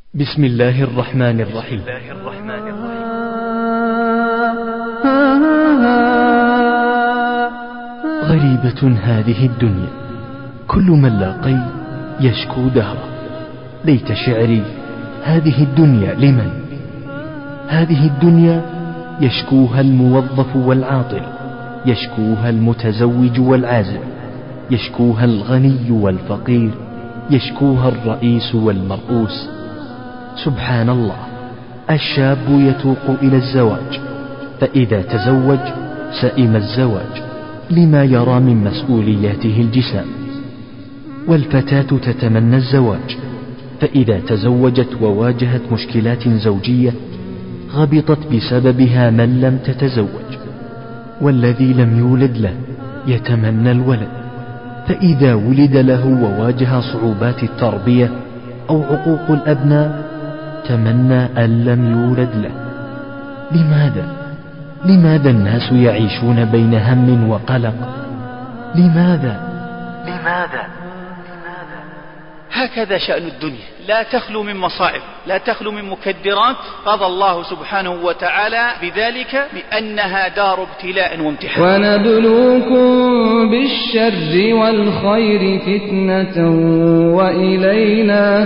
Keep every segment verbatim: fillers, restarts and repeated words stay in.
بسم الله الرحمن الرحيم. غريبة هذه الدنيا، كل من لاقي يشكو دهره. ليت شعري هذه الدنيا لمن؟ هذه الدنيا يشكوها الموظف والعاطل، يشكوها المتزوج والعازب، يشكوها الغني والفقير، يشكوها الرئيس والمرؤوس. سبحان الله، الشاب يتوق إلى الزواج، فإذا تزوج سئم الزواج لما يرى من مسؤولياته الجسام. والفتاة تتمنى الزواج، فإذا تزوجت وواجهت مشكلات زوجية غبطت بسببها من لم تتزوج. والذي لم يولد له يتمنى الولد، فإذا ولد له وواجه صعوبات التربية أو عقوق الأبناء تمنى أن لم يولد له. لماذا؟ لماذا الناس يعيشون بين هم وقلق؟ لماذا؟ لماذا؟ هكذا شأن الدنيا، لا تخلو من مصائب، لا تخلو من مكدرات. قضى الله سبحانه وتعالى بذلك بأنها دار ابتلاء وامتحان. ونبلوكم بالشر والخير فتنة وإلينا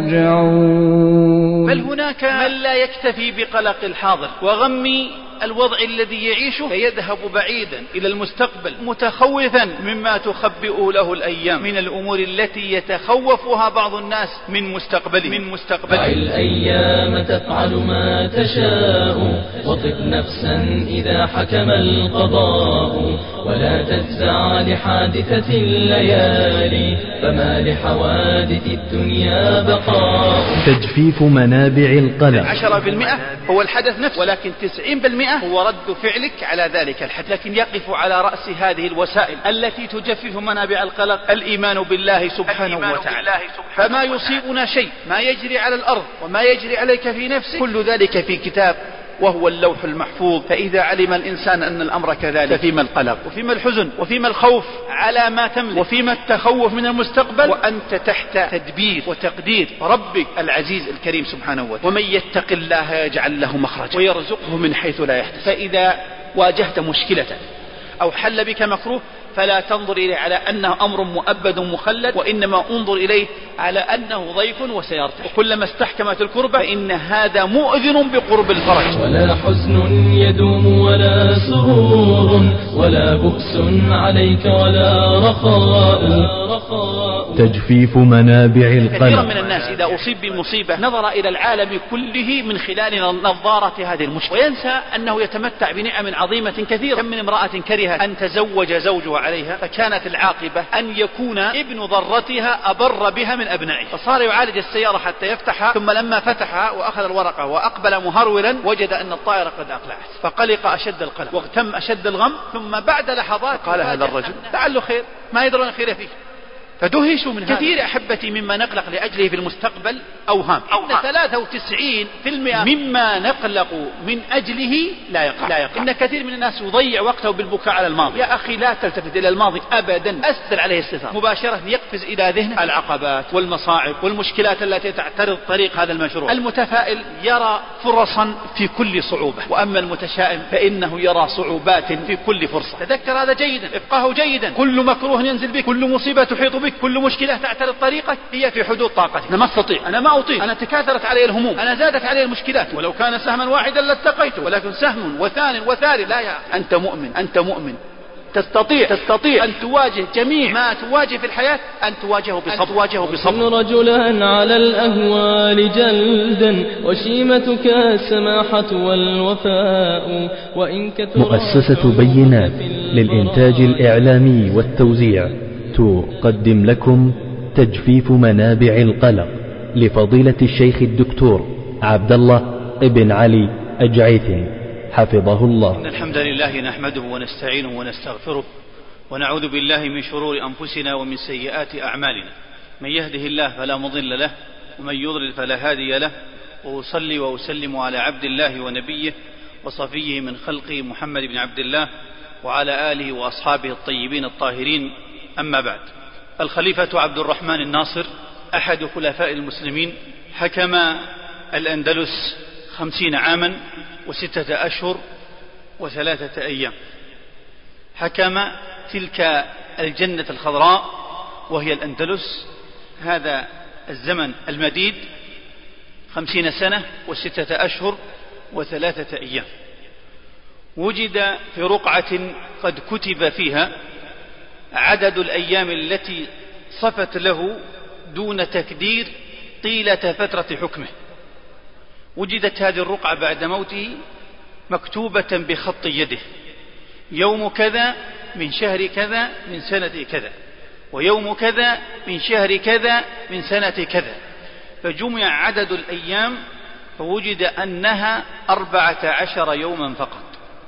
ترجعون. بل هناك من لا يكتفي بقلق الحاضر وغم الوضع الذي يعيشه، فيذهب بعيدا إلى المستقبل متخوفا مما تخبئ له الأيام من الأمور التي يتخوفها بعض الناس من مستقبله من مستقبله. الأيام تفعل ما تشاء، وطب نفسا إذا حكم القضاء، ولا تجزع لحادثة الليالي، فما لحوادث الدنيا بقاء. تجفيف منابع القلق. عشرة بالمئة هو الحدث نفسه، ولكن تسعين بالمئة هو رد فعلك على ذلك الحدث. لكن يقف على رأس هذه الوسائل التي تجفف منابع القلق الإيمان بالله سبحانه وتعالى. فما يصيبنا شيء، ما يجري على الأرض وما يجري عليك في نفسك، كل ذلك في كتاب وهو اللوح المحفوظ. فإذا علم الإنسان أن الأمر كذلك، ففيما القلق وفيما الحزن وفيما الخوف على ما تملك وفيما التخوف من المستقبل، وأنت تحت تدبير وتقدير ربك العزيز الكريم سبحانه وتعالى. ومن يتق الله يجعل له مخرجا ويرزقه من حيث لا يحتسب. فإذا واجهت مشكلة أو حل بك مكروه فلا تنظر إليه على أنه أمر مؤبد مخلد، وإنما انظر إليه على أنه ضيف وسيرتاح. وكلما استحكمت الكربة فإن هذا مؤذن بقرب الفرج. ولا حزن يدوم ولا سرور، ولا بؤس عليك ولا رخاء. تجفيف منابع القلق. كثيرا من الناس إذا أصيب بمصيبة نظر إلى العالم كله من خلال نظارة هذه المشكلة، وينسى أنه يتمتع بنعم عظيمة كثيرة. كم من امرأة كرهت أن تزوج زوجها عليها، فكانت العاقبة أن يكون ابن ضرتها أبر بها من أبنائه، فصار يعالج السيارة حتى يفتحها، ثم لما فتحها وأخذ الورقة وأقبل مهرولا وجد أن الطائرة قد أقلعت، فقلق أشد القلق واغتم أشد الغم. ثم بعد لحظات قال هذا الرجل لعله خير، ما يدرون خير فيه. فدهشوا من هذا. كثير أحبتي مما نقلق لأجله في المستقبل أوهام. إن ثلاثة وتسعين بالمئة مما نقلق من أجله لا يقع. لا يقع. إن كثير من الناس يضيع وقته بالبكاء على الماضي. يا أخي لا تلتفت إلى الماضي أبدا، أسدل عليه الستار. مباشرة يقفز إلى ذهنه العقبات والمصاعب والمشكلات التي تعترض طريق هذا المشروع. المتفائل يرى فرصا في كل صعوبة، وأما المتشائم فإنه يرى صعوبات في كل فرصة. تذكر هذا جيدا، افقهه جيدا. كل مكروه ينزل بك، كل مصيبة تحيط بك، كل مشكلة تعترض طريقك هي في حدود طاقتي. أنا ما استطيع، أنا ما أطيق، أنا تكاثرت علي الهموم، أنا زادت علي المشكلات، ولو كان سهما واحدا لاتقيته، ولكن سهم وثان وثالث لا. يا أنت مؤمن، أنت مؤمن تستطيع تستطيع أن تواجه جميع ما تواجه في الحياة، أن تواجهه بصبر. تواجهه بصبر. رجلا على الأهوال جلدا، وشيمتك السماحة والوفاء. وإن مؤسسة بينات للإنتاج الإعلامي والتوزيع تقدم لكم تجفيف منابع القلق لفضيلة الشيخ الدكتور عبد الله ابن علي أجعيث حفظه الله. إن الحمد لله نحمده ونستعينه ونستغفره، ونعوذ بالله من شرور أنفسنا ومن سيئات أعمالنا. من يهده الله فلا مضل له، ومن يضلل فلا هادي له. وأصلي وأسلم على عبد الله ونبيه وصفيه من خلقه محمد بن عبد الله وعلى آله وأصحابه الطيبين الطاهرين. أما بعد، الخليفة عبد الرحمن الناصر أحد خلفاء المسلمين، حكم الأندلس خمسين عاما وستة أشهر وثلاثة أيام. حكم تلك الجنة الخضراء وهي الأندلس هذا الزمن المديد خمسين سنة وستة أشهر وثلاثة أيام. وجد في رقعة قد كتب فيها عدد الأيام التي صفت له دون تكدير طيلة فترة حكمه. وجدت هذه الرقعة بعد موته مكتوبة بخط يده: يوم كذا من شهر كذا من سنة كذا، ويوم كذا من شهر كذا من سنة كذا. فجمع عدد الأيام فوجد أنها أربعة عشر يوما فقط،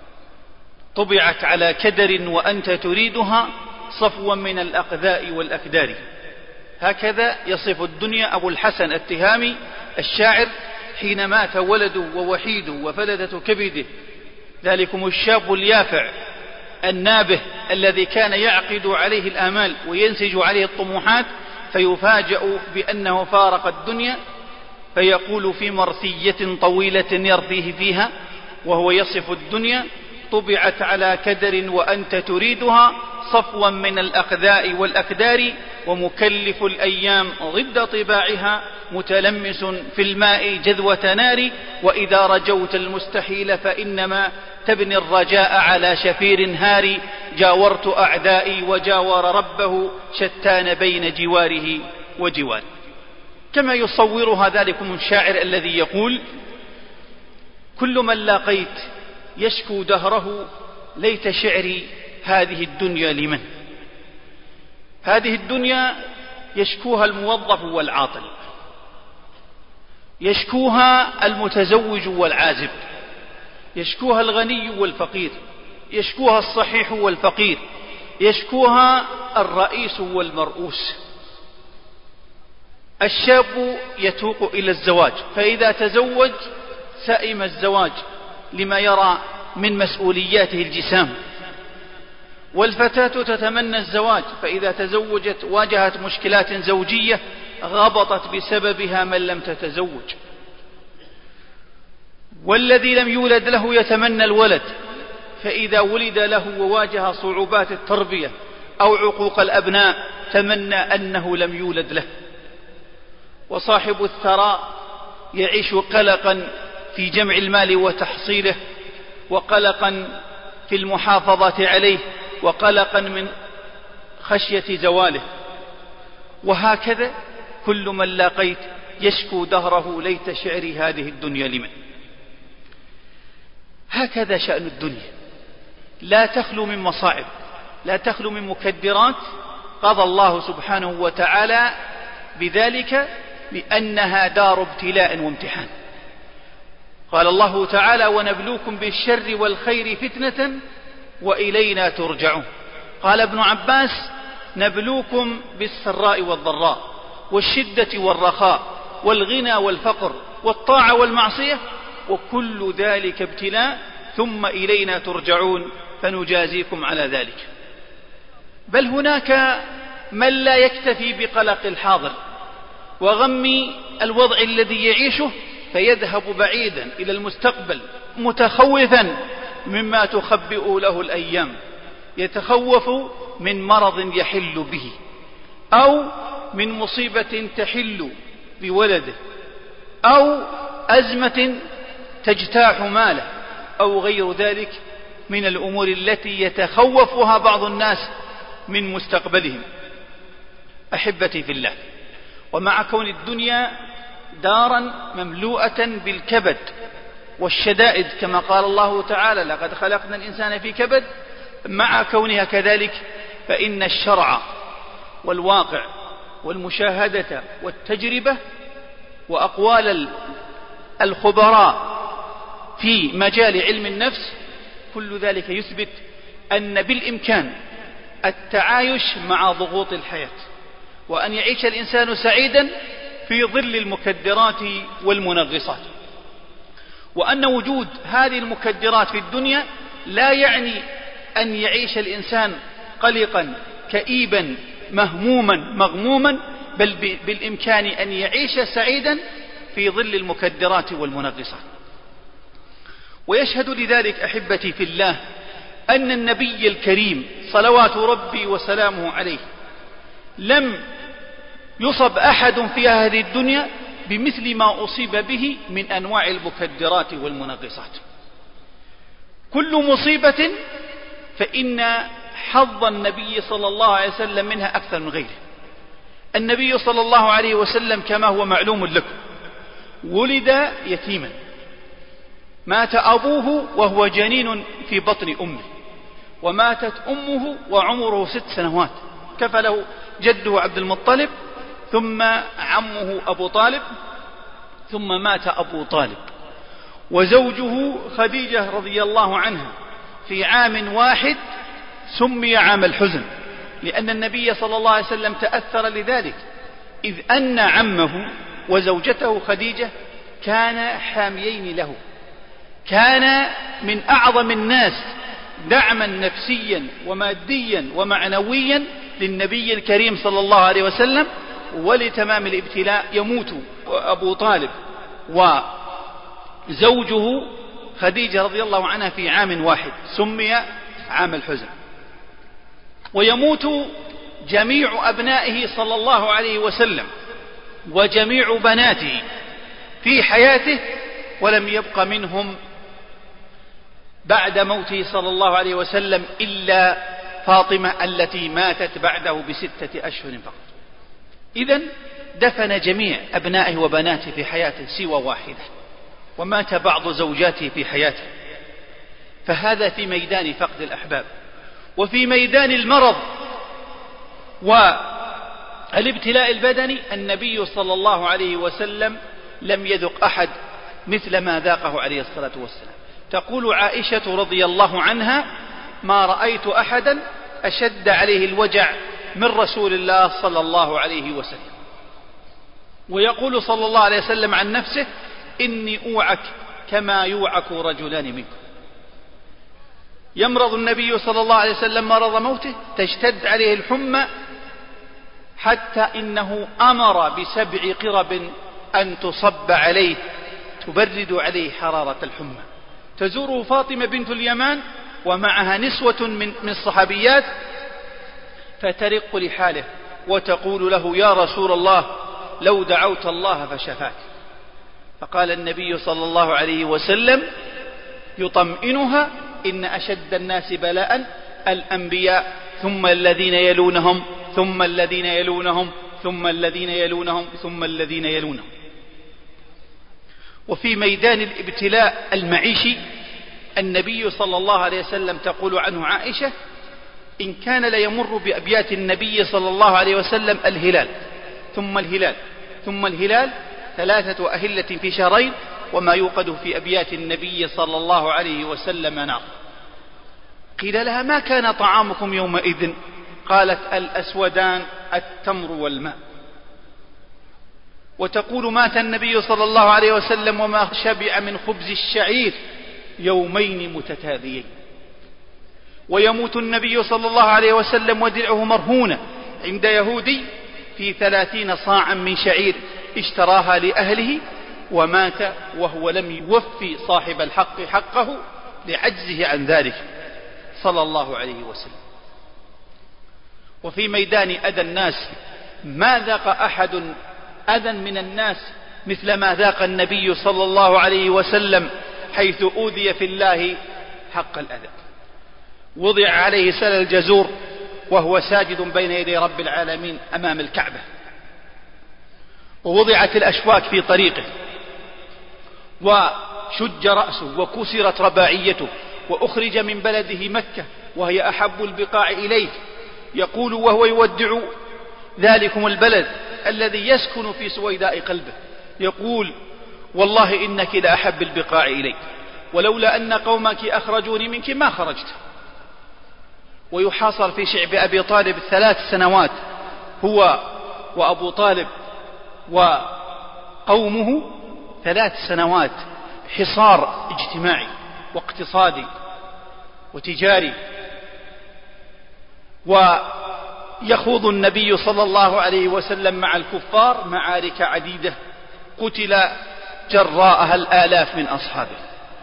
طبعت على كدر وأنت تريدها صفوا من الأقذاء والأكدار. هكذا يصف الدنيا أبو الحسن التهامي الشاعر حين مات ولده ووحيده وفلذة كبده، ذلكم الشاب اليافع النابه الذي كان يعقد عليه الآمال وينسج عليه الطموحات، فيفاجأ بأنه فارق الدنيا، فيقول في مرثية طويلة يرثيه فيها وهو يصف الدنيا: طبعت على كدر وأنت تريدها صفوا من الأقذاء والأكدار، ومكلف الأيام ضد طباعها متلمس في الماء جذوة نار، وإذا رجوت المستحيل فإنما تبني الرجاء على شفير هار، جاورت أعدائي وجاور ربه شتان بين جواره وجوار. كما يصورها ذلكم الشاعر الذي يقول: كل من لاقيت يشكو دهره ليت شعري هذه الدنيا لمن. هذه الدنيا يشكوها الموظف والعاطل، يشكوها المتزوج والعازب، يشكوها الغني والفقير، يشكوها الصحيح والفقير، يشكوها الرئيس والمرؤوس. الشاب يتوق إلى الزواج، فإذا تزوج سئم الزواج لما يرى من مسؤولياته الجسام. والفتاة تتمنى الزواج، فإذا تزوجت واجهت مشكلات زوجية غبطت بسببها من لم تتزوج. والذي لم يولد له يتمنى الولد، فإذا ولد له وواجه صعوبات التربية أو عقوق الأبناء تمنى أنه لم يولد له. وصاحب الثراء يعيش قلقا في جمع المال وتحصيله، وقلقا في المحافظة عليه، وقلقا من خشية زواله. وهكذا كل من لاقيت يشكو دهره ليت شعري هذه الدنيا لمن. هكذا شأن الدنيا، لا تخلو من مصاعب، لا تخلو من مكدرات قضى الله سبحانه وتعالى بذلك بأنها دار ابتلاء وامتحان. قال الله تعالى: ونبلوكم بالشر والخير فتنة وإلينا ترجعون. قال ابن عباس: نبلوكم بالسراء والضراء والشدة والرخاء والغنى والفقر والطاعة والمعصية، وكل ذلك ابتلاء، ثم إلينا ترجعون فنجازيكم على ذلك. بل هناك من لا يكتفي بقلق الحاضر وغم الوضع الذي يعيشه، فيذهب بعيدا إلى المستقبل متخوفا مما تخبئ له الأيام، يتخوف من مرض يحل به، أو من مصيبة تحل بولده، أو أزمة تجتاح ماله، أو غير ذلك من الأمور التي يتخوفها بعض الناس من مستقبلهم. أحبتي في الله، ومع كون الدنيا دارا مملوءة بالكبد والشدائد كما قال الله تعالى: لقد خلقنا الإنسان في كبد، مع كونها كذلك فإن الشرع والواقع والمشاهدة والتجربة وأقوال الخبراء في مجال علم النفس كل ذلك يثبت أن بالإمكان التعايش مع ضغوط الحياة، وأن يعيش الإنسان سعيدا في ظل المكدرات والمنغصات، وأن وجود هذه المكدرات في الدنيا لا يعني أن يعيش الإنسان قلقا كئيبا مهموما مغموما، بل بالإمكان أن يعيش سعيدا في ظل المكدرات والمنغصات. ويشهد لذلك أحبتي في الله أن النبي الكريم صلوات ربي وسلامه عليه لم يصب أحد في هذه الدنيا بمثل ما أصيب به من أنواع المكدرات والمنغصات. كل مصيبة فإن حظ النبي صلى الله عليه وسلم منها أكثر من غيره. النبي صلى الله عليه وسلم كما هو معلوم لكم ولد يتيما، مات أبوه وهو جنين في بطن أمه، وماتت أمه وعمره ست سنوات، كفله جده عبد المطلب ثم عمه أبو طالب ثم مات أبو طالب. وزوجه خديجة رضي الله عنها في عام واحد سمي عام الحزن، لأن النبي صلى الله عليه وسلم تأثر لذلك، إذ أن عمه وزوجته خديجة كان حاميين له، كان من أعظم الناس دعما نفسيا وماديا ومعنويا للنبي الكريم صلى الله عليه وسلم. ولتمام الابتلاء يموت أبو طالب وزوجه خديجة رضي الله عنها في عام واحد سمي عام الحزن. ويموت جميع أبنائه صلى الله عليه وسلم وجميع بناته في حياته، ولم يبق منهم بعد موته صلى الله عليه وسلم إلا فاطمة التي ماتت بعده بستة أشهر فقط. إذن دفن جميع أبنائه وبناته في حياته سوى واحدة، ومات بعض زوجاته في حياته. فهذا في ميدان فقد الأحباب. وفي ميدان المرض والابتلاء البدني النبي صلى الله عليه وسلم لم يذق أحد مثل ما ذاقه عليه الصلاة والسلام. تقول عائشة رضي الله عنها: ما رأيت أحدا أشد عليه الوجع من رسول الله صلى الله عليه وسلم. ويقول صلى الله عليه وسلم عن نفسه: إني أوعك كما يوعك رجلان منكم. يمرض النبي صلى الله عليه وسلم مرض موته، تشتد عليه الحمى حتى إنه أمر بسبع قرب أن تصب عليه تبرد عليه حرارة الحمى. تزوره فاطمة بنت اليمان ومعها نسوة من من الصحابيات، فترق لحاله وتقول له: يا رسول الله لو دعوت الله فشفاك. فقال النبي صلى الله عليه وسلم يطمئنها: إن أشد الناس بلاء الأنبياء ثم الذين يلونهم ثم الذين يلونهم ثم الذين يلونهم ثم الذين يلونهم. وفي ميدان الابتلاء المعيشي النبي صلى الله عليه وسلم تقول عنه عائشة: إن كان ليمر بأبيات النبي صلى الله عليه وسلم الهلال ثم الهلال ثم الهلال ثلاثة أهلة في شهرين، وما يوقد في أبيات النبي صلى الله عليه وسلم نار. قيل لها: ما كان طعامكم يومئذ؟ قالت: الأسودان التمر والماء. وتقول: مات النبي صلى الله عليه وسلم وما شبع من خبز الشعير يومين متتاليين. ويموت النبي صلى الله عليه وسلم ودرعه مرهونة عند يهودي في ثلاثين صاعا من شعير اشتراها لأهله، ومات وهو لم يوفي صاحب الحق حقه لعجزه عن ذلك صلى الله عليه وسلم. وفي ميدان أذى الناس ما ذاق أحد أذى من الناس مثل ما ذاق النبي صلى الله عليه وسلم، حيث أوذي في الله حق الأذى. وضع عليه سل الجزور وهو ساجد بين يدي رب العالمين أمام الكعبة، ووضعت الأشواك في طريقه، وشج رأسه وكسرت رباعيته، وأخرج من بلده مكة وهي أحب البقاع إليه، يقول وهو يودع ذلكم البلد الذي يسكن في سويداء قلبه، يقول: والله إنك لأحب البقاع إلي، ولولا أن قومك أخرجوني منك ما خرجت. ويحاصر في شعب أبي طالب ثلاث سنوات هو وأبو طالب وقومه، ثلاث سنوات حصار اجتماعي واقتصادي وتجاري. يخوض النبي صلى الله عليه وسلم مع الكفار معارك عديدة قتل جراءها الآلاف من أصحابه،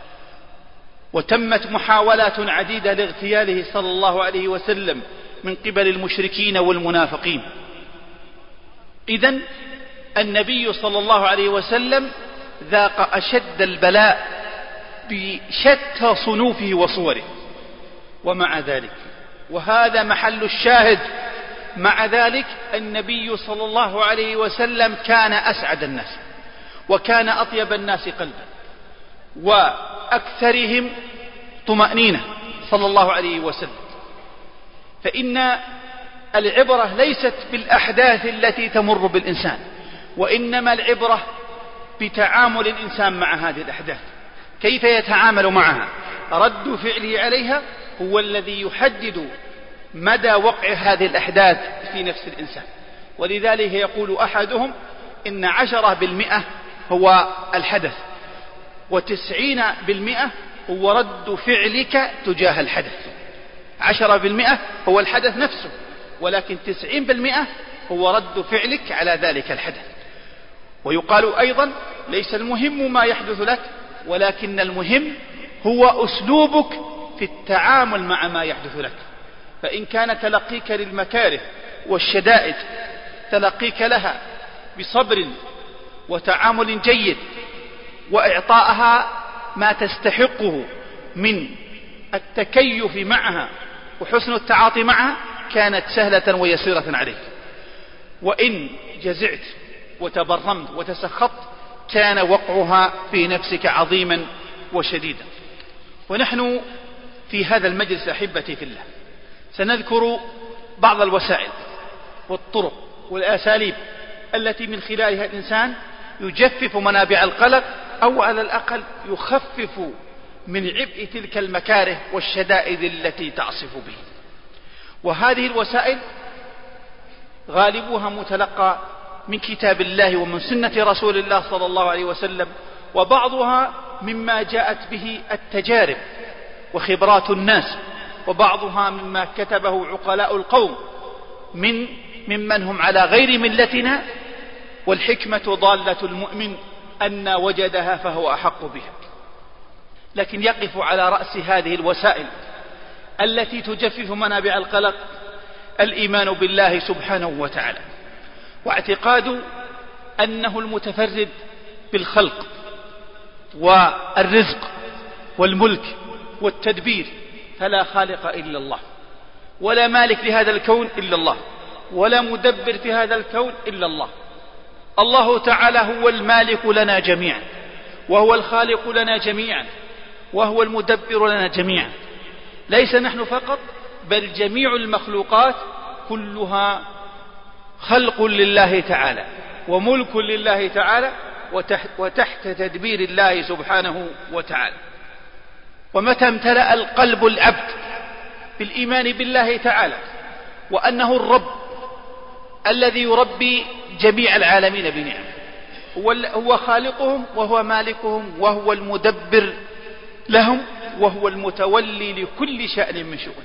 وتمت محاولات عديدة لاغتياله صلى الله عليه وسلم من قبل المشركين والمنافقين. إذن النبي صلى الله عليه وسلم ذاق أشد البلاء بشتى صنوفه وصوره، ومع ذلك، وهذا محل الشاهد، مع ذلك النبي صلى الله عليه وسلم كان أسعد الناس، وكان أطيب الناس قلبا، وأكثرهم طمأنينة صلى الله عليه وسلم. فإن العبرة ليست بالأحداث التي تمر بالإنسان، وإنما العبرة بتعامل الإنسان مع هذه الأحداث، كيف يتعامل معها. رد فعله عليها هو الذي يحدد مدى وقع هذه الأحداث في نفس الإنسان. ولذلك يقول أحدهم إن عشرة بالمئة هو الحدث، وتسعين بالمئة هو رد فعلك تجاه الحدث. عشرة بالمئة هو الحدث نفسه، ولكن تسعين بالمئة هو رد فعلك على ذلك الحدث. ويقال أيضا ليس المهم ما يحدث لك، ولكن المهم هو أسلوبك في التعامل مع ما يحدث لك. فإن كان تلقيك للمكاره والشدائد تلقيك لها بصبر وتعامل جيد، وإعطائها ما تستحقه من التكيف معها وحسن التعاطي معها، كانت سهلة ويسيرة عليك. وإن جزعت وتبرمت وتسخطت كان وقعها في نفسك عظيما وشديدا. ونحن في هذا المجلس أحبتي في الله سنذكر بعض الوسائل والطرق والأساليب التي من خلالها الإنسان يجفف منابع القلق، أو على الأقل يخفف من عبء تلك المكاره والشدائد التي تعصف به. وهذه الوسائل غالبها متلقى من كتاب الله ومن سنة رسول الله صلى الله عليه وسلم، وبعضها مما جاءت به التجارب وخبرات الناس، وبعضها مما كتبه عقلاء القوم من ممن هم على غير ملتنا. والحكمة ضالة المؤمن أن وجدها فهو أحق بها. لكن يقف على رأس هذه الوسائل التي تجفف منابع القلق الإيمان بالله سبحانه وتعالى، واعتقاد أنه المتفرد بالخلق والرزق والملك والتدبير، فلا خالق إلا الله، ولا مالك لهذا الكون إلا الله، ولا مدبر في هذا الكون إلا الله. الله تعالى هو المالك لنا جميعا، وهو الخالق لنا جميعا، وهو المدبر لنا جميعا. ليس نحن فقط، بل جميع المخلوقات كلها خلق لله تعالى وملك لله تعالى، وتحت, وتحت تدبير الله سبحانه وتعالى. ومتى امتلأ القلب العبد بالإيمان بالله تعالى وأنه الرب الذي يربي جميع العالمين بنعمه، هو, هو خالقهم وهو مالكهم وهو المدبر لهم وهو المتولي لكل شأن من شؤون،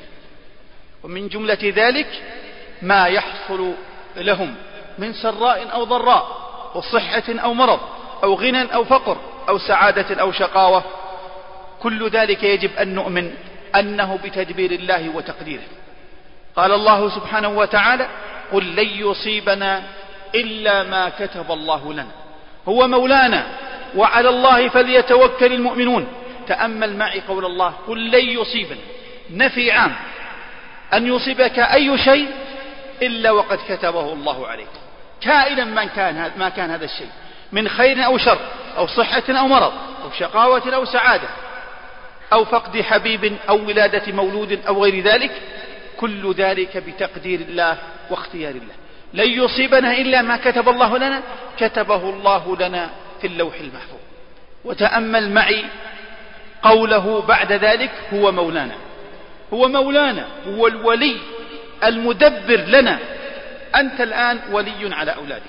ومن جملة ذلك ما يحصل لهم من سراء أو ضراء، وصحة أو مرض، أو غنى أو فقر، أو سعادة أو شقاوة، كل ذلك يجب أن نؤمن أنه بتدبير الله وتقديره. قال الله سبحانه وتعالى: قل لن يصيبنا إلا ما كتب الله لنا هو مولانا وعلى الله فليتوكل المؤمنون. تأمل معي قول الله: قل لن يصيبنا، نفي عام، أن يصيبك أي شيء إلا وقد كتبه الله عليك، كائنا من كان ما كان هذا الشيء من خير أو شر، أو صحة أو مرض، أو شقاوة أو سعادة، أو فقد حبيب، أو ولادة مولود، أو غير ذلك، كل ذلك بتقدير الله واختيار الله. لن يصيبنا إلا ما كتب الله لنا، كتبه الله لنا في اللوح المحفوظ. وتأمل معي قوله بعد ذلك: هو مولانا. هو مولانا، هو الولي المدبر لنا. أنت الآن ولي على أولادك،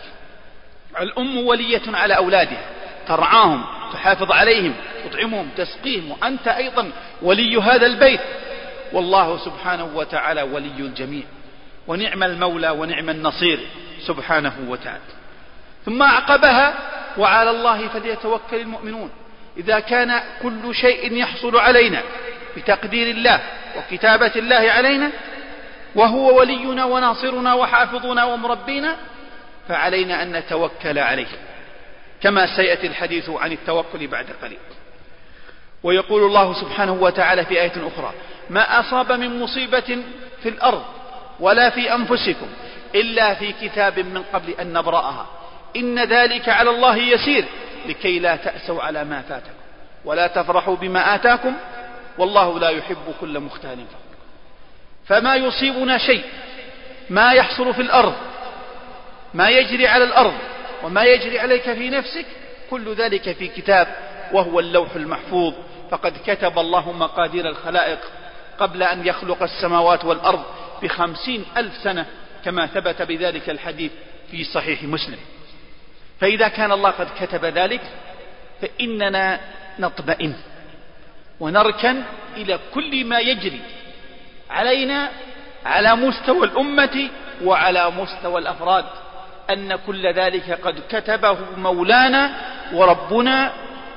الأم ولية على أولادها، ترعاهم، تحافظ عليهم، تطعمهم، تسقيهم، وأنت أيضا ولي هذا البيت. والله سبحانه وتعالى ولي الجميع، ونعم المولى ونعم النصير سبحانه وتعالى. ثم أعقبها: وعلى الله فليتوكل المؤمنون. إذا كان كل شيء يحصل علينا بتقدير الله وكتابة الله علينا، وهو ولينا وناصرنا وحافظنا ومربينا، فعلينا أن نتوكل عليه، كما سيأتي الحديث عن التوكل بعد قليل. ويقول الله سبحانه وتعالى في آية أخرى: ما أصاب من مصيبة في الأرض ولا في أنفسكم إلا في كتاب من قبل أن نبرأها إن ذلك على الله يسير لكي لا تأسوا على ما فاتكم ولا تفرحوا بما آتاكم والله لا يحب كل مختال فخور. فما يصيبنا شيء، ما يحصل في الأرض، ما يجري على الأرض وما يجري عليك في نفسك، كل ذلك في كتاب وهو اللوح المحفوظ. فقد كتب الله مقادير الخلائق قبل أن يخلق السماوات والأرض بخمسين ألف سنة، كما ثبت بذلك الحديث في صحيح مسلم. فإذا كان الله قد كتب ذلك فإننا نطمئن ونركن إلى كل ما يجري علينا على مستوى الأمة وعلى مستوى الأفراد، أن كل ذلك قد كتبه مولانا وربنا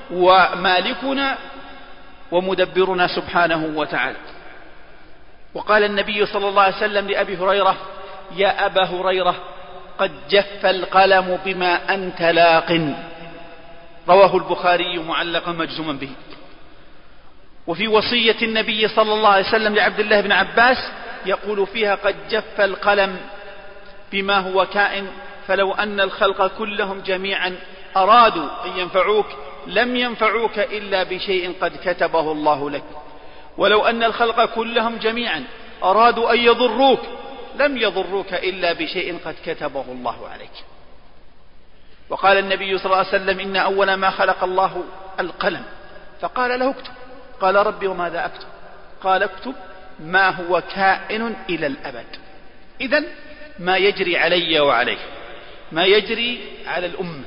ومالكنا ومدبرنا سبحانه وتعالى. وقال النبي صلى الله عليه وسلم لأبي هريرة: يا أبا هريرة قد جف القلم بما أنت لاق. رواه البخاري معلقا مجزوما به. وفي وصية النبي صلى الله عليه وسلم لعبد الله بن عباس يقول فيها: قد جف القلم بما هو كائن، فلو أن الخلق كلهم جميعا أرادوا أن ينفعوك لم ينفعوك إلا بشيء قد كتبه الله لك، ولو أن الخلق كلهم جميعا أرادوا أن يضروك لم يضروك إلا بشيء قد كتبه الله عليك. وقال النبي صلى الله عليه وسلم: إن أول ما خلق الله القلم، فقال له: اكتب. قال: ربي وماذا أكتب؟ قال: اكتب ما هو كائن إلى الأبد. إذن ما يجري علي وعليه، ما يجري على الأمة،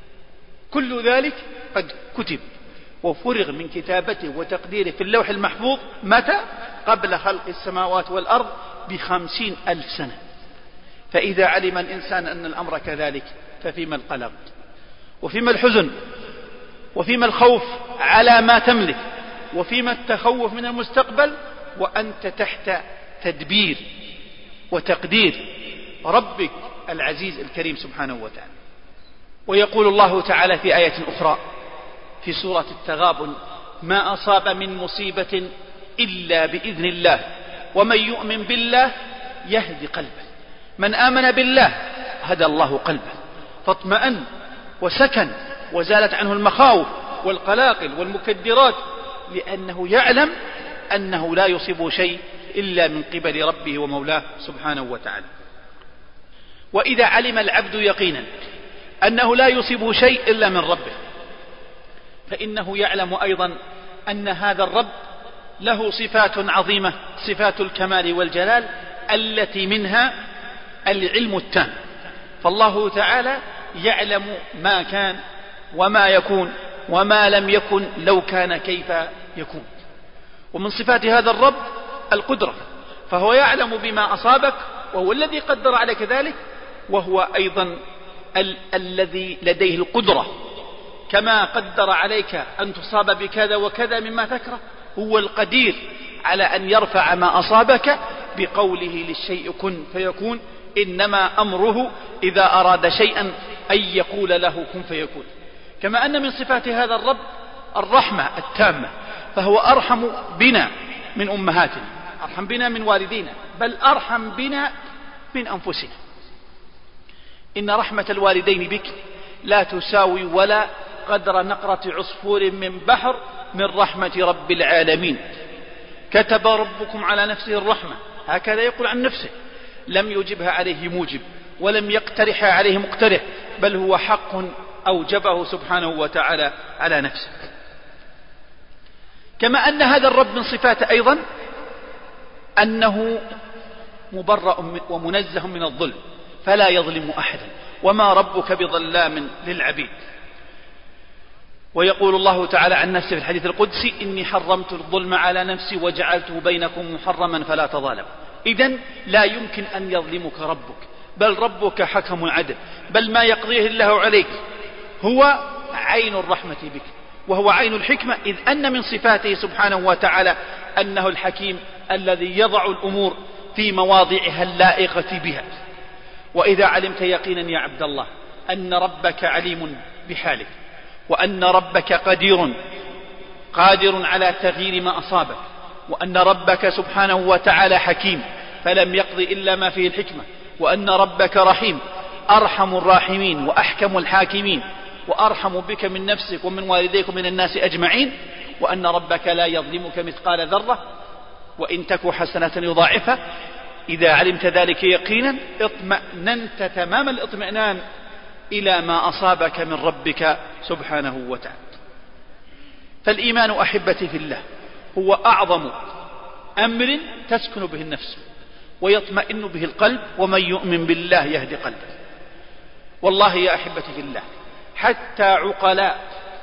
كل ذلك قد كتب وفرغ من كتابته وتقديره في اللوح المحفوظ. متى؟ قبل خلق السماوات والأرض بخمسين ألف سنة. فإذا علم الإنسان أن الأمر كذلك ففيما القلق وفيما الحزن وفيما الخوف على ما تملك وفيما التخوف من المستقبل، وأنت تحت تدبير وتقدير ربك العزيز الكريم سبحانه وتعالى. ويقول الله تعالى في آية أخرى في سورة التغابن: ما أصاب من مصيبة إلا بإذن الله ومن يؤمن بالله يهدي قلبه. من آمن بالله هدى الله قلبه فاطمأن وسكن وزالت عنه المخاوف والقلاقل والمكدرات، لأنه يعلم أنه لا يصيب شيء إلا من قبل ربه ومولاه سبحانه وتعالى. وإذا علم العبد يقينا أنه لا يصيب شيء إلا من ربه، فإنه يعلم أيضا أن هذا الرب له صفات عظيمة، صفات الكمال والجلال، التي منها العلم التام. فالله تعالى يعلم ما كان وما يكون وما لم يكن لو كان كيف يكون. ومن صفات هذا الرب القدرة، فهو يعلم بما أصابك وهو الذي قدر عليك ذلك، وهو أيضا ال- الذي لديه القدرة كما قدر عليك أن تصاب بكذا وكذا مما تكره، هو القدير على أن يرفع ما أصابك بقوله للشيء كن فيكون. إنما أمره إذا أراد شيئا أن يقول له كن فيكون. كما أن من صفات هذا الرب الرحمة التامة، فهو أرحم بنا من أمهاتنا، أرحم بنا من والدينا، بل أرحم بنا من أنفسنا. إن رحمة الوالدين بك لا تساوي ولا قدر نقرة عصفور من بحر من رحمة رب العالمين. كتب ربكم على نفسه الرحمة، هكذا يقول عن نفسه، لم يجبها عليه موجب ولم يقترحها عليه مقترح، بل هو حق أوجبه سبحانه وتعالى على نفسه. كما أن هذا الرب من صفاته أيضا أنه مبرأ ومنزه من الظلم، فلا يظلم أحدا، وما ربك بظلام للعبيد. ويقول الله تعالى عن نفسه في الحديث القدسي: إني حرمت الظلم على نفسي وجعلته بينكم محرما فلا تظالموا. إذن لا يمكن أن يظلمك ربك، بل ربك حكم عدل، بل ما يقضيه الله عليك هو عين الرحمة بك وهو عين الحكمة، إذ أن من صفاته سبحانه وتعالى أنه الحكيم الذي يضع الأمور في مواضعها اللائقة بها. وإذا علمت يقينا يا عبد الله أن ربك عليم بحالك، وأن ربك قدير قادر على تغيير ما أصابك، وأن ربك سبحانه وتعالى حكيم فلم يقض إلا ما فيه الحكمة، وأن ربك رحيم أرحم الراحمين وأحكم الحاكمين، وأرحم بك من نفسك ومن والديك ومن الناس أجمعين، وأن ربك لا يظلمك مثقال ذرة وإن تك حسنة يضاعفها. إذا علمت ذلك يقينا اطمأننت تمام الاطمئنان إلى ما أصابك من ربك سبحانه وتعالى. فالإيمان أحبتي في الله هو أعظم أمر تسكن به النفس ويطمئن به القلب، ومن يؤمن بالله يهدي قلبه. والله يا أحبتي في الله حتى عقلاء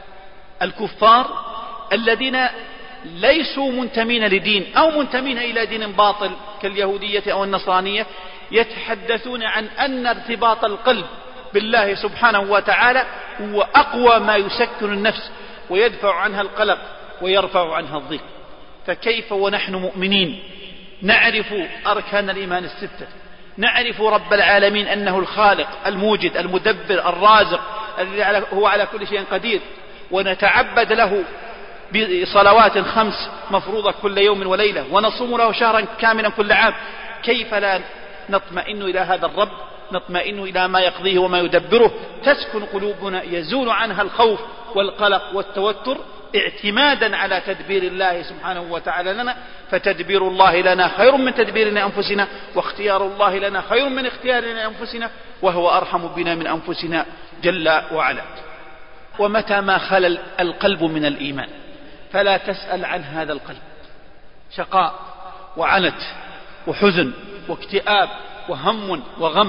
الكفار الذين ليسوا منتمين لدين أو منتمين إلى دين باطل كاليهودية أو النصرانية يتحدثون عن أن ارتباط القلب بالله سبحانه وتعالى هو أقوى ما يسكن النفس ويدفع عنها القلق ويرفع عنها الضيق. فكيف ونحن مؤمنين نعرف أركان الإيمان الستة، نعرف رب العالمين أنه الخالق الموجد المدبر الرازق الذي هو على كل شيء قدير، ونتعبد له بصلوات خمس مفروضة كل يوم وليلة، ونصوم له شهرا كاملا كل عام، كيف لا نطمئن إلى هذا الرب، نطمئن إلى ما يقضيه وما يدبره، تسكن قلوبنا يزول عنها الخوف والقلق والتوتر اعتمادا على تدبير الله سبحانه وتعالى لنا. فتدبير الله لنا خير من تدبيرنا أنفسنا، واختيار الله لنا خير من اختيارنا أنفسنا، وهو أرحم بنا من أنفسنا جل وعلا. ومتى ما خلل القلب من الإيمان فلا تسأل عن هذا القلب، شقاء وعنت وحزن واكتئاب وهم وغم.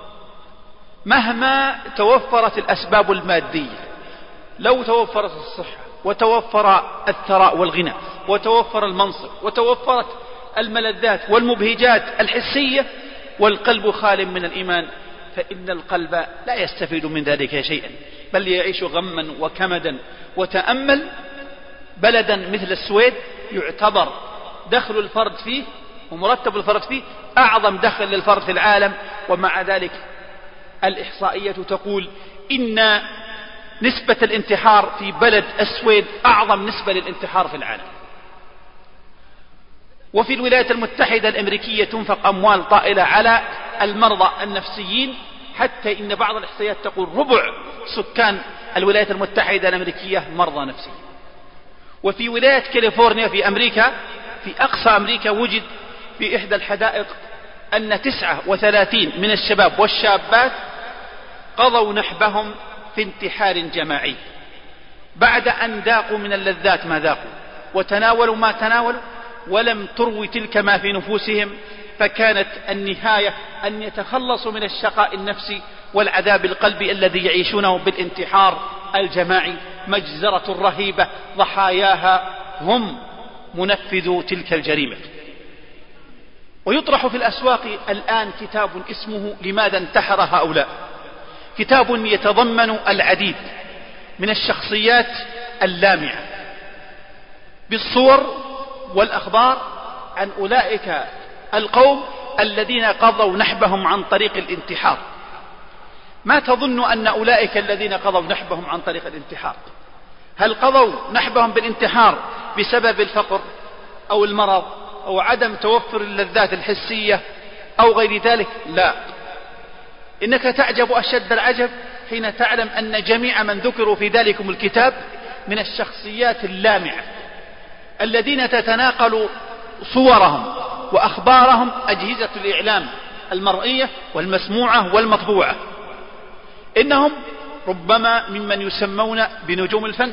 مهما توفرت الأسباب المادية، لو توفرت الصحة وتوفر الثراء والغنى وتوفر المنصب وتوفرت الملذات والمبهجات الحسية والقلب خال من الإيمان، فإن القلب لا يستفيد من ذلك شيئا، بل يعيش غما وكمدا. وتأمل بلدا مثل السويد يعتبر دخل الفرد فيه ومرتب الفرد فيه أعظم دخل للفرد في العالم، ومع ذلك الإحصائية تقول إن نسبة الانتحار في بلد السويد أعظم نسبة للانتحار في العالم. وفي الولايات المتحدة الأمريكية تنفق أموال طائلة على المرضى النفسيين، حتى إن بعض الإحصائيات تقول ربع سكان الولايات المتحدة الأمريكية مرضى نفسيين. وفي ولاية كاليفورنيا في أمريكا، في أقصى أمريكا، وجد في إحدى الحدائق أن تسعة وثلاثين من الشباب والشابات قضوا نحبهم في انتحار جماعي بعد أن ذاقوا من اللذات ما ذاقوا وتناولوا ما تناولوا، ولم تروي تلك ما في نفوسهم، فكانت النهاية أن يتخلصوا من الشقاء النفسي والعذاب القلبي الذي يعيشونه بالانتحار الجماعي. مجزرة رهيبة ضحاياها هم منفذو تلك الجريمة. ويطرح في الأسواق الآن كتاب اسمه لماذا انتحر هؤلاء، كتاب يتضمن العديد من الشخصيات اللامعة بالصور والأخبار عن أولئك القوم الذين قضوا نحبهم عن طريق الانتحار. ما تظن أن أولئك الذين قضوا نحبهم عن طريق الانتحار هل قضوا نحبهم بالانتحار بسبب الفقر أو المرض أو عدم توفر اللذات الحسية أو غير ذلك؟ لا. إنك تعجب أشد العجب حين تعلم أن جميع من ذكروا في ذلكم الكتاب من الشخصيات اللامعة الذين تتناقل صورهم وأخبارهم أجهزة الإعلام المرئية والمسموعة والمطبوعة. إنهم ربما ممن يسمون بنجوم الفن،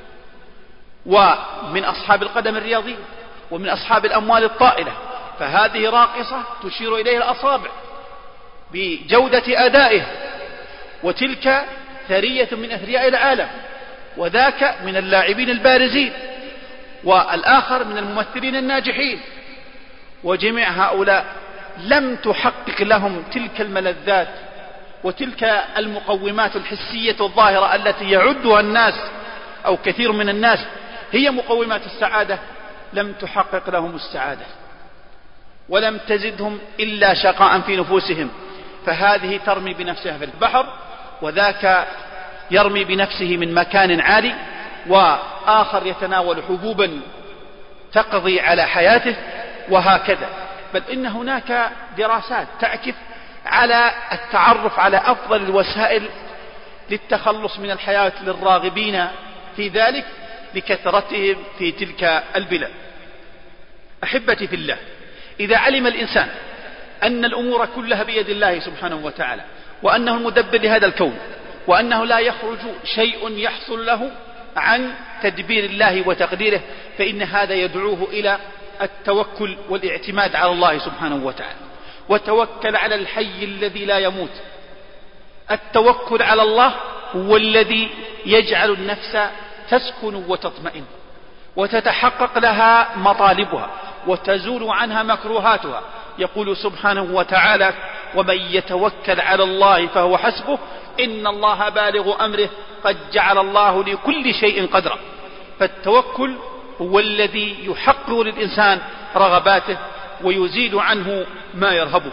ومن أصحاب القدم الرياضي، ومن أصحاب الأموال الطائلة، فهذه راقصة تشير إليه الأصابع بجودة أدائه، وتلك ثرية من أثرياء العالم، وذاك من اللاعبين البارزين، والآخر من الممثلين الناجحين. وجميع هؤلاء لم تحقق لهم تلك الملذات وتلك المقومات الحسية الظاهرة التي يعدها الناس أو كثير من الناس هي مقومات السعادة، لم تحقق لهم السعادة ولم تزدهم إلا شقاء في نفوسهم. فهذه ترمي بنفسها في البحر، وذاك يرمي بنفسه من مكان عالي، وآخر يتناول حبوبا تقضي على حياته، وهكذا. بل إن هناك دراسات تعكف على التعرف على أفضل الوسائل للتخلص من الحياة للراغبين في ذلك لكثرتهم في تلك البلاد. أحبتي في الله، إذا علم الإنسان أن الأمور كلها بيد الله سبحانه وتعالى، وأنه المدبر لهذا الكون، وأنه لا يخرج شيء يحصل له عن تدبير الله وتقديره، فإن هذا يدعوه إلى التوكل والاعتماد على الله سبحانه وتعالى. وتوكل على الحي الذي لا يموت. التوكل على الله هو الذي يجعل النفس تسكن وتطمئن وتتحقق لها مطالبها وتزول عنها مكروهاتها. يقول سبحانه وتعالى: ومن يتوكل على الله فهو حسبه إن الله بالغ أمره قد جعل الله لكل شيء قدرا. فالتوكل هو الذي يحقق للإنسان رغباته ويزيل عنه ما يرهبه.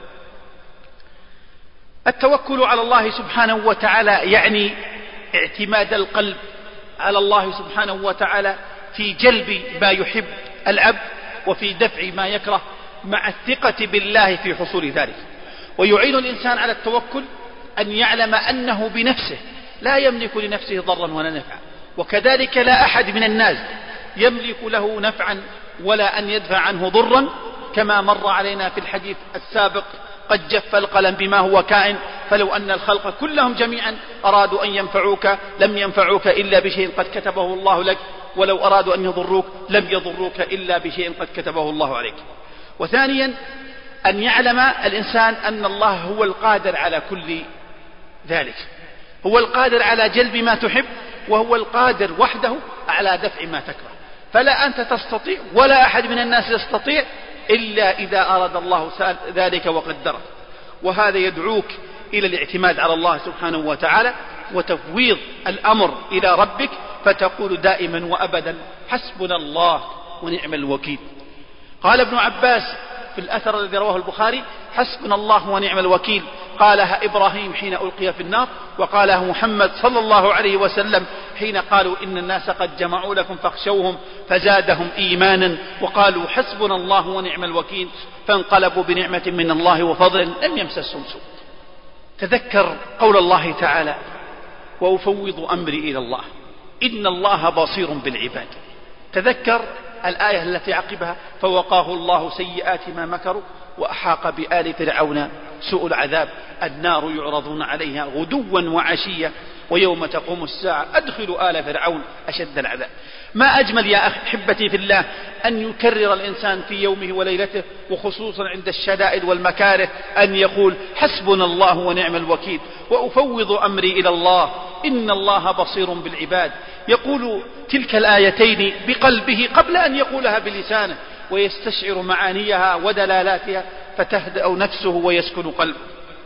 التوكل على الله سبحانه وتعالى يعني اعتماد القلب على الله سبحانه وتعالى في جلب ما يحب العبد وفي دفع ما يكره، مع الثقة بالله في حصول ذلك. ويعين الإنسان على التوكل أن يعلم أنه بنفسه لا يملك لنفسه ضرا ولا نفعا، وكذلك لا أحد من الناس يملك له نفعا ولا أن يدفع عنه ضرا، كما مر علينا في الحديث السابق: قد جف القلم بما هو كائن، فلو أن الخلق كلهم جميعا أرادوا أن ينفعوك لم ينفعوك إلا بشيء قد كتبه الله لك، ولو أرادوا أن يضروك لم يضروك إلا بشيء قد كتبه الله عليك. وثانيا أن يعلم الإنسان أن الله هو القادر على كل ذلك، هو القادر على جلب ما تحب، وهو القادر وحده على دفع ما تكره. فلا أنت تستطيع ولا أحد من الناس يستطيع إلا إذا أراد الله ذلك وقدره. وهذا يدعوك إلى الاعتماد على الله سبحانه وتعالى وتفويض الأمر إلى ربك، فتقول دائما وأبدا: حسبنا الله ونعم الوكيل. قال ابن عباس في الأثر الذي رواه البخاري: حسبنا الله ونعم الوكيل، قالها إبراهيم حين ألقي في النار، وقالها محمد صلى الله عليه وسلم حين قالوا إن الناس قد جمعوا لكم فاخشوهم فزادهم إيمانا وقالوا حسبنا الله ونعم الوكيل، فانقلبوا بنعمة من الله وفضل لم يمسسهم سوء. تذكر قول الله تعالى: وأفوض أمري إلى الله إن الله بصير بالعباد. تذكر الآية التي عقبها: فوقاه الله سيئات ما مكروا وأحاق بآل فرعون سوء العذاب النار يعرضون عليها غدوا وعشيا ويوم تقوم الساعة أدخلوا آل فرعون أشد العذاب. ما أجمل يا أحبتي في الله أن يكرر الإنسان في يومه وليلته، وخصوصا عند الشدائد والمكاره، أن يقول: حسبنا الله ونعم الوكيل وأفوض أمري إلى الله إن الله بصير بالعباد. يقول تلك الآيتين بقلبه قبل أن يقولها بلسانه، ويستشعر معانيها ودلالاتها، فتهدأ نفسه ويسكن قلبه.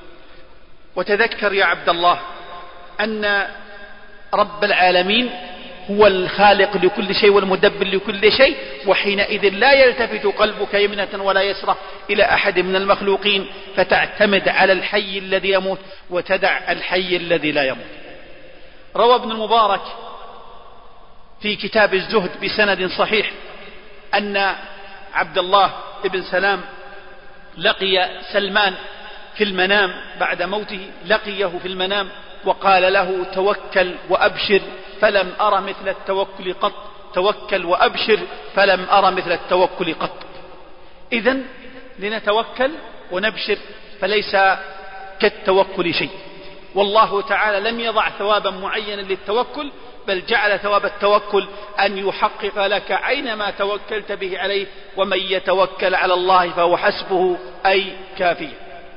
وتذكر يا عبد الله أن رب العالمين هو الخالق لكل شيء والمدبر لكل شيء، وحينئذ لا يلتفت قلبك يمنة ولا يسرة إلى أحد من المخلوقين، فتعتمد على الحي الذي يموت وتدع الحي الذي لا يموت. روى ابن المبارك في كتاب الزهد بسند صحيح أن عبد الله بن سلام لقي سلمان في المنام بعد موته، لقيه في المنام وقال له: توكل وأبشر فلم أر مثل التوكل قط، توكل وأبشر فلم أر مثل التوكل قط. إذن لنتوكل ونبشر، فليس كالتوكل شيء. والله تعالى لم يضع ثوابا معينا للتوكل، بل جعل ثواب التوكل أن يحقق لك عين ما توكلت به عليه: ومن يتوكل على الله فهو حسبه، أي كافيه.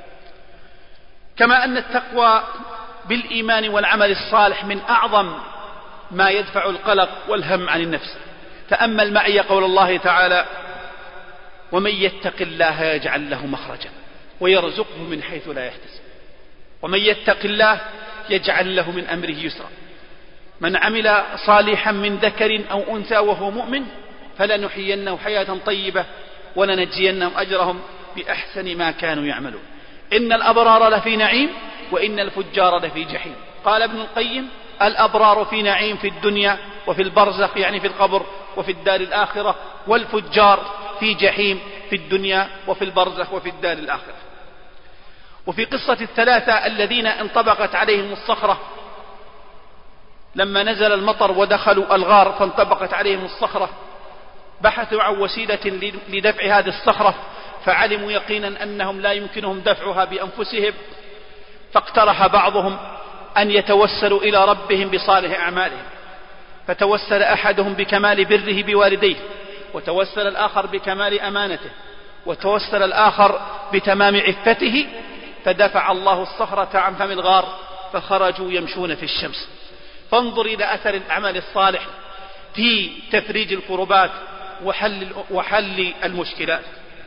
كما أن التقوى بالإيمان والعمل الصالح من أعظم ما يدفع القلق والهم عن النفس. تأمل معي قول الله تعالى: ومن يتق الله يجعل له مخرجا ويرزقه من حيث لا يحتسب. ومن يتق الله يجعل له من أمره يسرا. من عمل صالحا من ذكر أو أنثى وهو مؤمن فلنحيينه حياة طيبة ولنجزينهم أجرهم بأحسن ما كانوا يعملون. إن الأبرار لفي نعيم وإن الفجار لفي جحيم. قال ابن القيم: الأبرار في نعيم في الدنيا وفي البرزخ يعني في القبر وفي الدار الآخرة، والفجار في جحيم في الدنيا وفي البرزخ وفي الدار الآخرة. وفي قصة الثلاثة الذين انطبقت عليهم الصخرة لما نزل المطر ودخلوا الغار فانطبقت عليهم الصخرة، بحثوا عن وسيلة لدفع هذه الصخرة فعلموا يقينا أنهم لا يمكنهم دفعها بأنفسهم، فاقترح بعضهم أن يتوسلوا إلى ربهم بصالح أعمالهم، فتوسل أحدهم بكمال بره بوالديه، وتوسل الآخر بكمال أمانته، وتوسل الآخر بتمام عفته، فدفع الله الصخرة عن فم الغار فخرجوا يمشون في الشمس. فانظر إلى أثر العمل الصالح في تفريج الكربات وحل, وحل المشكلات.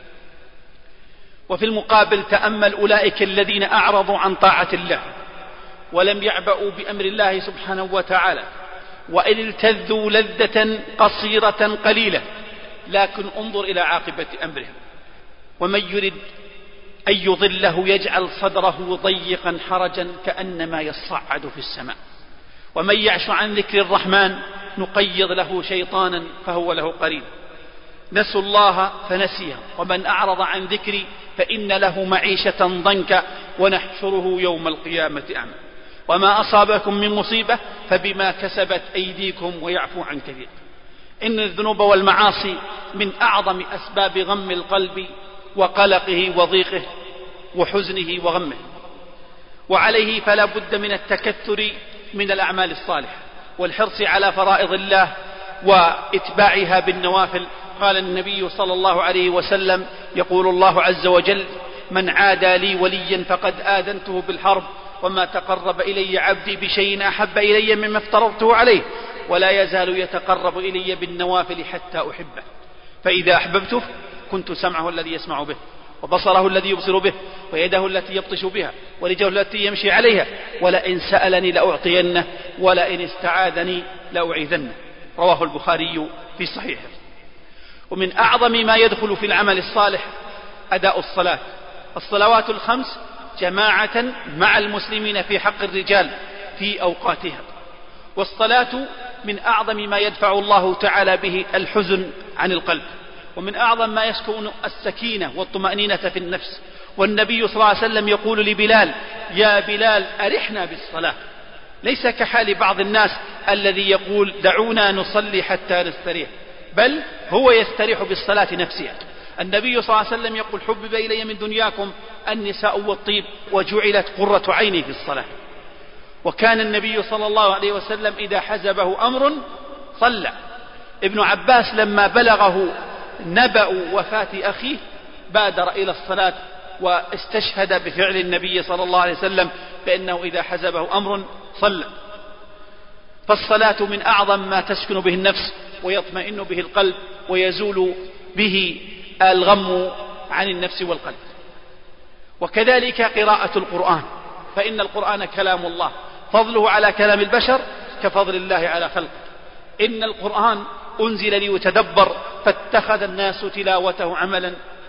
وفي المقابل تأمل أولئك الذين أعرضوا عن طاعة الله ولم يعبأوا بأمر الله سبحانه وتعالى، وإن التذوا لذة قصيرة قليلة، لكن انظر إلى عاقبة أمرهم. ومن يرد أن يضله يجعل صدره ضيقا حرجا كأنما يصعد في السماء. ومن يعش عن ذكر الرحمن نقيض له شيطانا فهو له قرين. نسوا الله فنسيهم، ومن أعرض عن ذكري فإن له معيشة ضنكا ونحشره يوم القيامة أعمى. وما أصابكم من مصيبة فبما كسبت أيديكم ويعفو عن كثير. إن الذنوب والمعاصي من أعظم أسباب غم القلب وقلقه وضيقه وحزنه وغمه، وعليه فلا بد من التكثر من الأعمال الصالحة والحرص على فرائض الله وإتباعها بالنوافل. قال النبي صلى الله عليه وسلم: يقول الله عز وجل: من عادى لي وليا فقد آذنته بالحرب، وما تقرب إلي عبدي بشيء أحب إلي مما افترضته عليه، ولا يزال يتقرب إلي بالنوافل حتى أحبه، فإذا أحببته كنت سمعه الذي يسمع به، وبصره الذي يبصر به، ويده التي يبطش بها، ورجله التي يمشي عليها، ولئن سألني لأعطينه، ولئن استعاذني لأعيذنه. رواه البخاري في صحيحه. ومن أعظم ما يدخل في العمل الصالح أداء الصلاة، الصلوات الخمس جماعة مع المسلمين في حق الرجال في أوقاتها. والصلاة من أعظم ما يدفع الله تعالى به الحزن عن القلب، ومن أعظم ما يسكن السكينة والطمأنينة في النفس. والنبي صلى الله عليه وسلم يقول لبلال: يا بلال أرحنا بالصلاة. ليس كحال بعض الناس الذي يقول: دعونا نصلي حتى نستريح، بل هو يستريح بالصلاة نفسها. النبي صلى الله عليه وسلم يقول: حبب إلي من دنياكم النساء والطيب وجعلت قرة عيني في الصلاة. وكان النبي صلى الله عليه وسلم إذا حزبه أمر صلى. ابن عباس لما بلغه نبأ وفاة أخيه بادر إلى الصلاة واستشهد بفعل النبي صلى الله عليه وسلم بأنه إذا حزبه أمر صلى. فالصلاة من أعظم ما تسكن به النفس ويطمئن به القلب ويزول به الغم عن النفس والقلب. وكذلك قراءة القرآن، فإن القرآن كلام الله، فضله على كلام البشر كفضل الله على خلقه. إن القرآن أنزل ليتدبر فاتخذ الناس تلاوته عملا،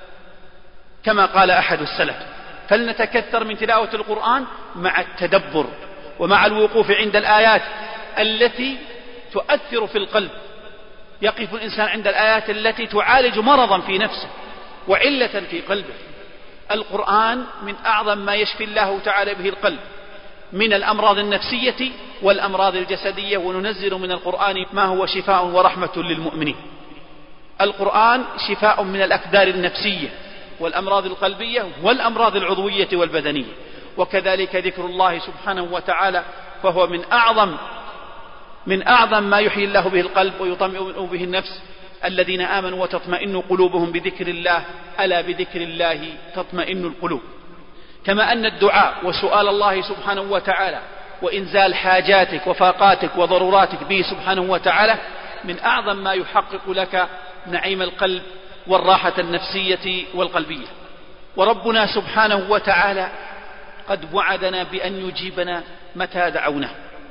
كما قال أحد السلف. فلنتكثر من تلاوة القرآن مع التدبر ومع الوقوف عند الآيات التي تؤثر في القلب. يقف الإنسان عند الآيات التي تعالج مرضا في نفسه وعلة في قلبه. القرآن من أعظم ما يشفي الله تعالى به القلب من الأمراض النفسية والأمراض الجسدية، وننزل من القرآن ما هو شفاء ورحمة للمؤمنين. القرآن شفاء من الأكدار النفسية والأمراض القلبية والأمراض العضوية والبدنية. وكذلك ذكر الله سبحانه وتعالى، فهو من أعظم من أعظم ما يحيي الله به القلب ويطمئن به النفس. الذين آمنوا وتطمئن قلوبهم بذكر الله، ألا بذكر الله تطمئن القلوب. كما أن الدعاء وسؤال الله سبحانه وتعالى وإنزال حاجاتك وفاقاتك وضروراتك به سبحانه وتعالى من أعظم ما يحقق لك نعيم القلب والراحة النفسية والقلبية. وربنا سبحانه وتعالى قد وعدنا بأن يجيبنا متى دعوناه،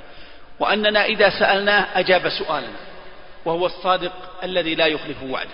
وأننا إذا سألناه أجاب سؤالنا، وهو الصادق الذي لا يخلف وعده.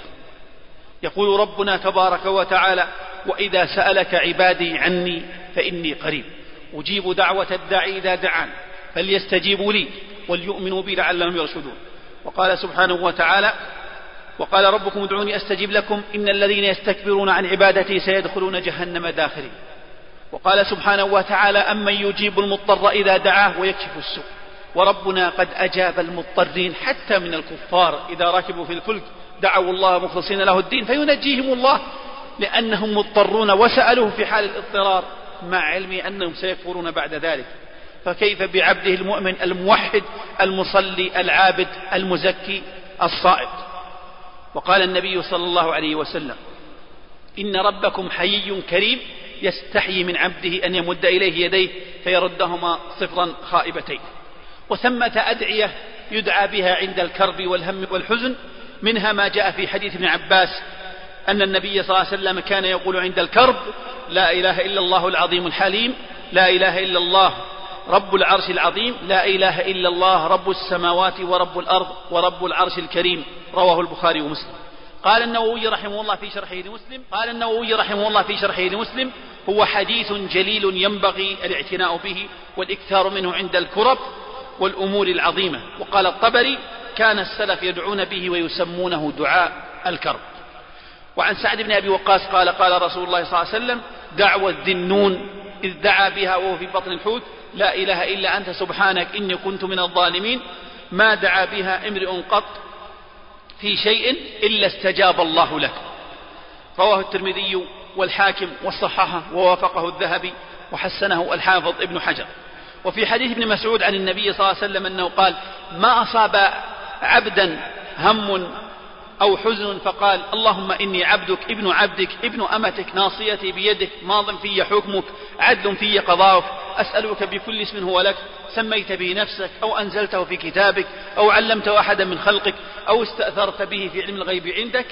يقول ربنا تبارك وتعالى: وإذا سألك عبادي عني فإني قريب أجيب دعوة الداعي إذا دعان فليستجيبوا لي وليؤمنوا بي لعلهم يرشدون. وقال سبحانه وتعالى: وقال ربكم ادعوني أستجيب لكم إن الذين يستكبرون عن عبادتي سيدخلون جهنم داخرين. وقال سبحانه وتعالى: أمن يجيب المضطر إذا دعاه ويكشف السوء. وربنا قد أجاب المضطرين حتى من الكفار إذا ركبوا في الفلك دعوا الله مخلصين له الدين فينجيهم الله لأنهم مضطرون وسألوه في حال الاضطرار مع علمه أنهم سيكفرون بعد ذلك. فكيف بعبده المؤمن الموحد المصلي العابد المزكي الصائم؟ وقال النبي صلى الله عليه وسلم: إن ربكم حيي كريم يستحيي من عبده أن يمد إليه يديه فيردهما صفرا خائبتين. وثمة أدعية يدعى بها عند الكرب والهم والحزن، منها ما جاء في حديث ابن عباس أن النبي صلى الله عليه وسلم كان يقول عند الكرب: لا إله إلا الله العظيم الحليم، لا إله إلا الله رب العرش العظيم، لا إله إلا الله رب السماوات ورب الأرض ورب العرش الكريم. رواه البخاري ومسلم. قال النووي رحمه الله في شرحه لمسلم قال النووي رحمه الله في شرحه لمسلم: هو حديث جليل ينبغي الاعتناء به والإكثار منه عند الكرب والأمور العظيمة. وقال الطبري: كان السلف يدعون به ويسمونه دعاء الكرب. وعن سعد بن أبي وقاص قال: قال رسول الله صلى الله عليه وسلم: دعوة ذي النون إذ دعا بها وهو في بطن الحوت: لا إله إلا أنت سبحانك إني كنت من الظالمين، ما دعا بها امرئ قط في شيء إلا استجاب الله له. رواه الترمذي والحاكم وصححه ووافقه الذهبي وحسنه الحافظ ابن حجر. وفي حديث ابن مسعود عن النبي صلى الله عليه وسلم أنه قال: ما أصاب عبدا هم أو حزن فقال: اللهم إني عبدك ابن عبدك ابن أمتك ناصيتي بيدك ماض في حكمك عدل في قضاؤك أسألك بكل اسم هو لك سميت به نفسك أو أنزلته في كتابك أو علمته أحدا من خلقك أو استأثرت به في علم الغيب عندك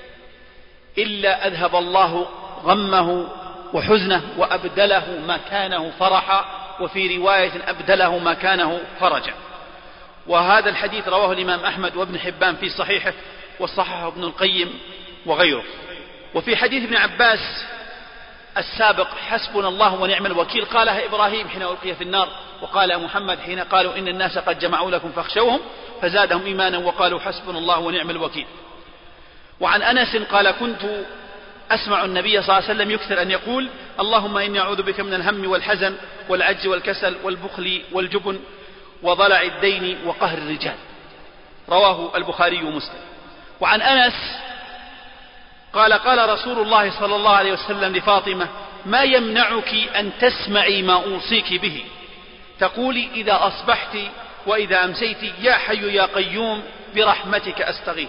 إلا أذهب الله غمه وحزنه وأبدله مكانه فرحا، وفي رواية أبدله مكانه فرجا. وهذا الحديث رواه الإمام أحمد وابن حبان في صحيحه وصححه ابن القيم وغيره. وفي حديث ابن عباس السابق: حسبنا الله ونعم الوكيل، قالها إبراهيم حين ألقي في النار، وقال محمد حين قالوا إن الناس قد جمعوا لكم فاخشوهم فزادهم إيمانا وقالوا حسبنا الله ونعم الوكيل. وعن أنس قال: كنت أسمع النبي صلى الله عليه وسلم يكثر أن يقول: اللهم إني أعوذ بك من الهم والحزن والعجز والكسل والبخل والجبن وضلع الدين وقهر الرجال. رواه البخاري ومسلم. وعن أنس قال: قال رسول الله صلى الله عليه وسلم لفاطمة: ما يمنعك أن تسمعي ما أوصيك به، تقولي إذا أصبحت وإذا أمسيت: يا حي يا قيوم برحمتك أستغيث،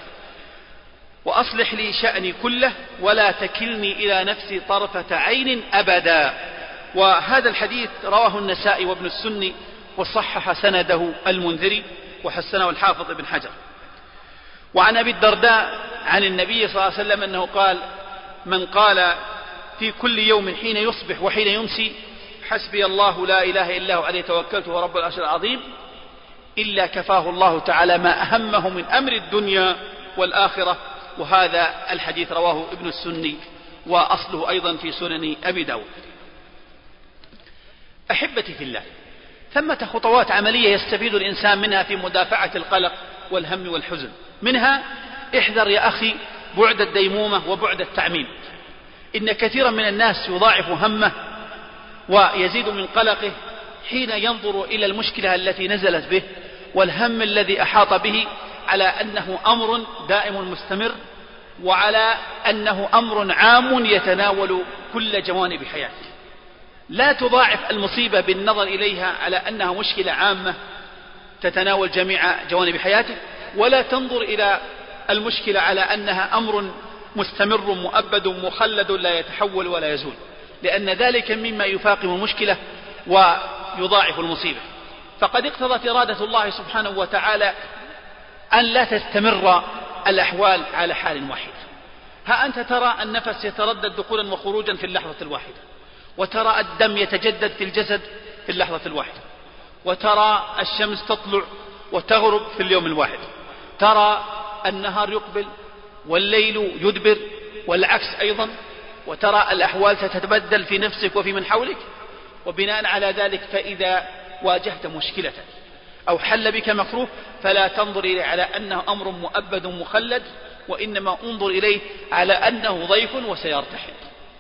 وأصلح لي شأني كله ولا تكلني إلى نفسي طرفة عين أبدا. وهذا الحديث رواه النسائي وابن السني وصحح سنده المنذري وحسنه الحافظ ابن حجر. وعن أبي الدرداء عن النبي صلى الله عليه وسلم أنه قال: من قال في كل يوم حين يصبح وحين يمسي: حسبي الله لا إله إلا هو عليه توكلت ورب العرش العظيم، إلا كفاه الله تعالى ما أهمه من أمر الدنيا والآخرة. وهذا الحديث رواه ابن السني وأصله أيضا في سنن أبي داود. أحبتي في الله، ثمة خطوات عملية يستفيد الإنسان منها في مدافعة القلق والهم والحزن. منها: احذر يا أخي بعد الديمومة وبعد التعميم. إن كثيرا من الناس يضاعف همه ويزيد من قلقه حين ينظر إلى المشكلة التي نزلت به والهم الذي أحاط به على أنه أمر دائم مستمر، وعلى أنه أمر عام يتناول كل جوانب حياتك. لا تضاعف المصيبة بالنظر إليها على أنها مشكلة عامة تتناول جميع جوانب حياتك، ولا تنظر إلى المشكلة على أنها أمر مستمر مؤبد مخلد لا يتحول ولا يزول، لأن ذلك مما يفاقم المشكلة ويضاعف المصيبة. فقد اقتضت إرادة الله سبحانه وتعالى أن لا تستمر الأحوال على حال واحد. ها أنت ترى النفس يتردد دخولا وخروجا في اللحظة الواحدة، وترى الدم يتجدد في الجسد في اللحظة الواحدة، وترى الشمس تطلع وتغرب في اليوم الواحد، ترى النهار يقبل والليل يدبر والعكس أيضا، وترى الأحوال تتبدل في نفسك وفي من حولك. وبناء على ذلك فإذا واجهت مشكلة أو حل بك مكروه فلا تنظر إليه على أنه أمر مؤبد مخلد، وإنما انظر إليه على أنه ضيف وسيرتحل.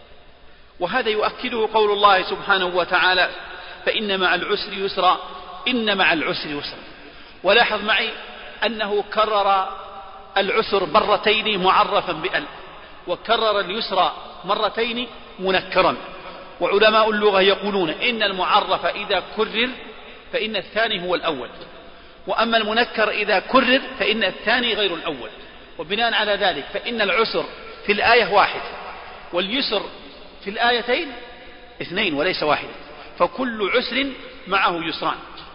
وهذا يؤكده قول الله سبحانه وتعالى: فإن مع العسر يسرا إن مع العسر يسرا. ولاحظ معي أنه كرر العسر مرتين معرفا بأل، وكرر اليسر مرتين منكرا. وعلماء اللغة يقولون إن المعرف إذا كرر فإن الثاني هو الأول، وأما المنكر إذا كرر فإن الثاني غير الأول. وبناء على ذلك فإن العسر في الآية واحد، واليسر في الآيتين اثنين وليس واحد، فكل عسر معه يسران.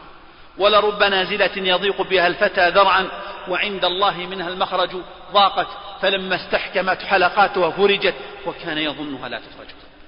ولرب نازلة يضيق بها الفتى ذرعا وعند الله منها المخرج ضاقت فلما استحكمت حلقاتها فرجت وكان يظنها لا تخرج.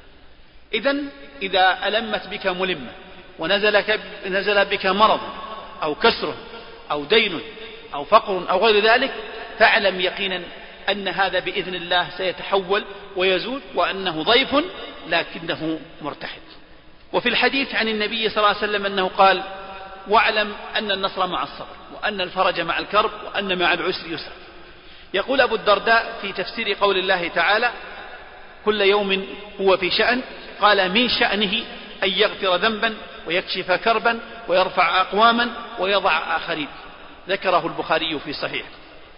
إذن إذا ألمت بك ملمة ونزل نزل بك مرض أو كسر أو دين أو فقر أو غير ذلك فاعلم يقينا أن هذا بإذن الله سيتحول ويزول، وأنه ضيف لكنه مرتحل. وفي الحديث عن النبي صلى الله عليه وسلم أنه قال: واعلم أن النصر مع الصبر وأن الفرج مع الكرب وأن مع العسر يسرا. يقول أبو الدرداء في تفسير قول الله تعالى: كل يوم هو في شأن، قال: من شأنه أن يغفر ذنبا ويكشف كربا ويرفع أقواما ويضع آخرين. ذكره البخاري في صحيح.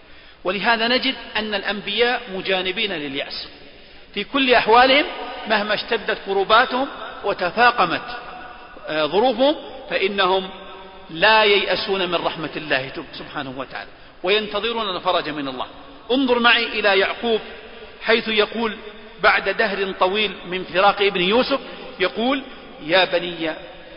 ولهذا نجد أن الأنبياء مجانبين لليأس في كل أحوالهم، مهما اشتدت كروباتهم وتفاقمت ظروفهم فإنهم لا ييأسون من رحمة الله سبحانه وتعالى وينتظرون الفرج من الله. انظر معي إلى يعقوب حيث يقول بعد دهر طويل من فراق ابن يوسف، يقول: يا بني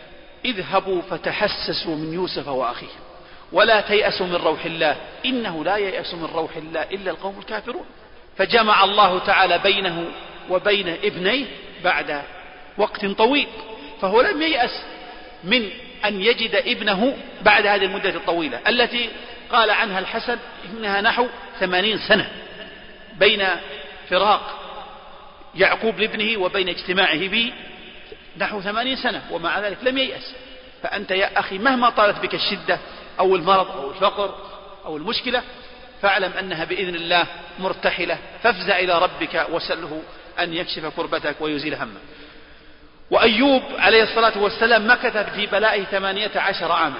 اذهبوا فتحسسوا من يوسف وأخيه ولا تيأسوا من روح الله إنه لا ييأس من روح الله إلا القوم الكافرون. فجمع الله تعالى بينه وبين ابنيه بعد وقت طويل، فهو لم ييأس من أن يجد ابنه بعد هذه المدة الطويلة التي قال عنها الحسن إنها نحو ثمانين سنة بين فراق يعقوب لابنه وبين اجتماعه به، نحو ثمانين سنة، ومع ذلك لم ييأس. فأنت يا أخي مهما طالت بك الشدة أو المرض أو الفقر أو المشكلة فاعلم أنها بإذن الله مرتحلة، فافزع إلى ربك وسله أن يكشف كربتك ويزيل همك. وأيوب عليه الصلاة والسلام مكث في بلائه ثمانية عشر عاما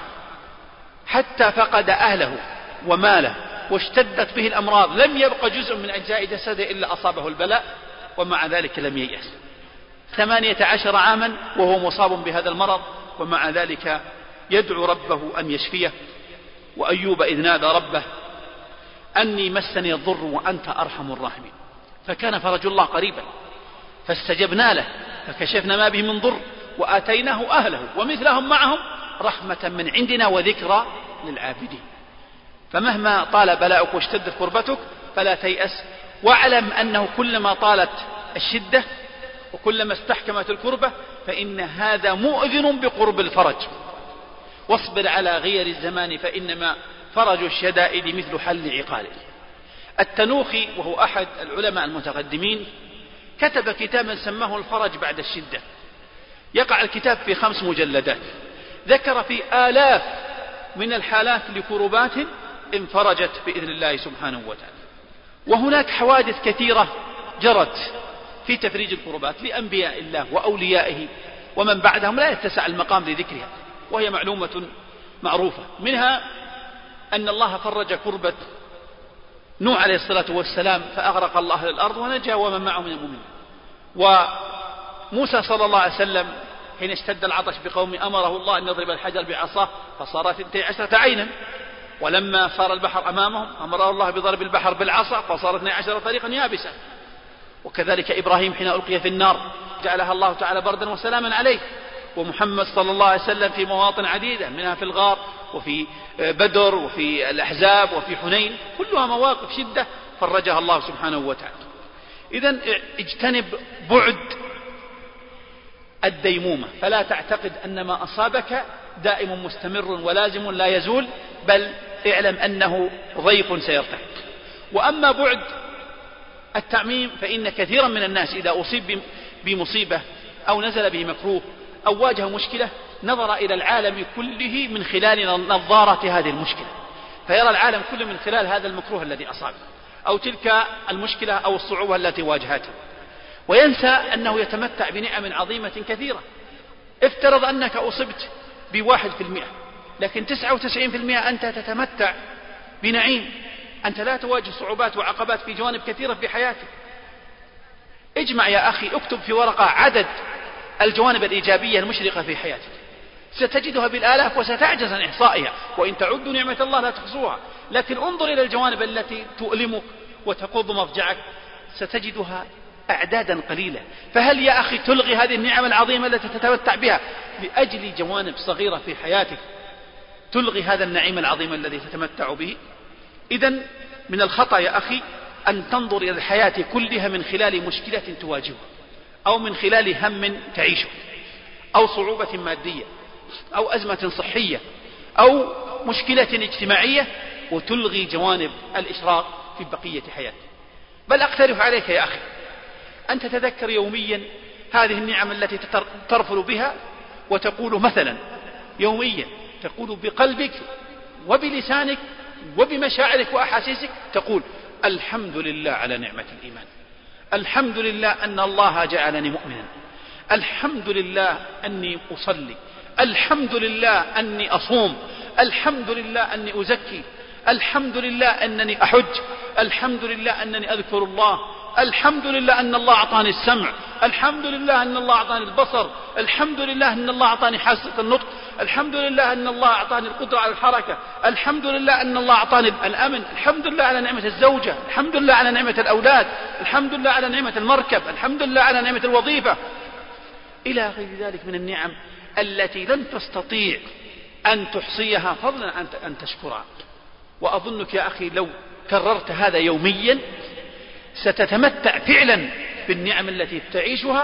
حتى فقد أهله وماله واشتدت به الأمراض، لم يبق جزء من أجزاء جسده إلا أصابه البلاء، ومع ذلك لم ييأس. ثمانية عشر عاما وهو مصاب بهذا المرض، ومع ذلك يدعو ربه أن يشفيه. وأيوب إذ نادى ربه أني مسني الضر وأنت أرحم الراحمين، فكان فرج الله قريبا فاستجبنا له فكشفنا ما به من ضر وآتيناه أهله ومثلهم معهم رحمة من عندنا وذكرى للعابدين. فمهما طال بلاؤك واشتدت كربتك فلا تيأس، واعلم أنه كلما طالت الشدة وكلما استحكمت الكربة فإن هذا مؤذن بقرب الفرج. واصبر على غير الزمان فإنما فرج الشدائد مثل حل عقاله. التنوخي وهو أحد العلماء المتقدمين كتب كتابا سماه الفرج بعد الشدة، يقع الكتاب في خمس مجلدات، ذكر في آلاف من الحالات لكربات انفرجت بإذن الله سبحانه وتعالى. وهناك حوادث كثيرة جرت في تفريج الكربات لأنبياء الله وأوليائه ومن بعدهم لا يتسع المقام لذكرها، وهي معلومة معروفة. منها أن الله فرج كربة نوح عليه الصلاة والسلام فأغرق الله الأرض ونجا ومن معه من المؤمنين. وموسى صلى الله عليه وسلم حين اشتد العطش بقوم أمره الله أن يضرب الحجر بعصاه فصارت اثنتي عشرة عينا، ولما صار البحر أمامهم أمره الله بضرب البحر بالعصا فصارت اثنتي عشرة طريقا يابسا. وكذلك إبراهيم حين ألقي في النار جعلها الله تعالى بردا وسلاما عليه. ومحمد صلى الله عليه وسلم في مواطن عديدة، منها في الغار وفي بدر وفي الأحزاب وفي حنين، كلها مواقف شدة فرجها الله سبحانه وتعالى. إذن اجتنب بعد الديمومة، فلا تعتقد أن ما أصابك دائم مستمر ولازم لا يزول، بل اعلم أنه ضيق سيرتحل. وأما بعد التعميم فإن كثيرا من الناس إذا أصيب بمصيبة أو نزل به مكروه أو واجه مشكلة نظر إلى العالم كله من خلال نظارة هذه المشكلة، فيرى العالم كله من خلال هذا المكروه الذي أصابه أو تلك المشكلة أو الصعوبة التي واجهته، وينسى أنه يتمتع بنعم عظيمة كثيرة. افترض أنك أصبت بواحد في المئة، لكن تسعة وتسعين في المئة أنت تتمتع بنعيم، أنت لا تواجه صعوبات وعقبات في جوانب كثيرة في حياتك. اجمع يا أخي، اكتب في ورقة عدد الجوانب الإيجابية المشرقة في حياتك، ستجدها بالآلاف وستعجز عن إحصائها، وإن تعدوا نعمة الله لا تحصوها. لكن انظر إلى الجوانب التي تؤلمك وتقض مضجعك، ستجدها أعدادا قليلة. فهل يا أخي تلغي هذه النعم العظيمة التي تتمتع بها لأجل جوانب صغيرة في حياتك؟ تلغي هذا النعيم العظيم الذي تتمتع به؟ إذن من الخطأ يا أخي أن تنظر إلى الحياة كلها من خلال مشكلة تواجهها، أو من خلال هم تعيشه، أو صعوبة مادية، أو أزمة صحية، أو مشكلة اجتماعية، وتلغي جوانب الإشراق في بقية حياتك. بل أقترح عليك يا أخي أن تتذكر يوميا هذه النعم التي ترفل بها، وتقول مثلا يوميا، تقول بقلبك وبلسانك وبمشاعرك وأحاسيسك، تقول الحمد لله على نعمة الإيمان، الحمد لله أن الله جعلني مؤمنا، الحمد لله أني أصلي، الحمد لله أني أصوم، الحمد لله أني أزكي، الحمد لله أنني أحج، الحمد لله أنني أذكر الله، الحمد لله أن الله أعطاني السمع، الحمد لله أن الله أعطاني البصر، الحمد لله أن الله أعطاني حاسة النطق، الحمد لله أن الله أعطاني القدرة على الحركة، الحمد لله أن الله أعطاني الأمن، الحمد لله على نعمة الزوجة، الحمد لله على نعمة الأولاد، الحمد لله على نعمة المركب، الحمد لله على نعمة الوظيفة، إلى غير ذلك من النعم التي لن تستطيع أن تحصيها فضلا أن تشكرها. وأظنك يا أخي لو كررت هذا يوميا ستتمتع فعلا بالنعم التي تعيشها،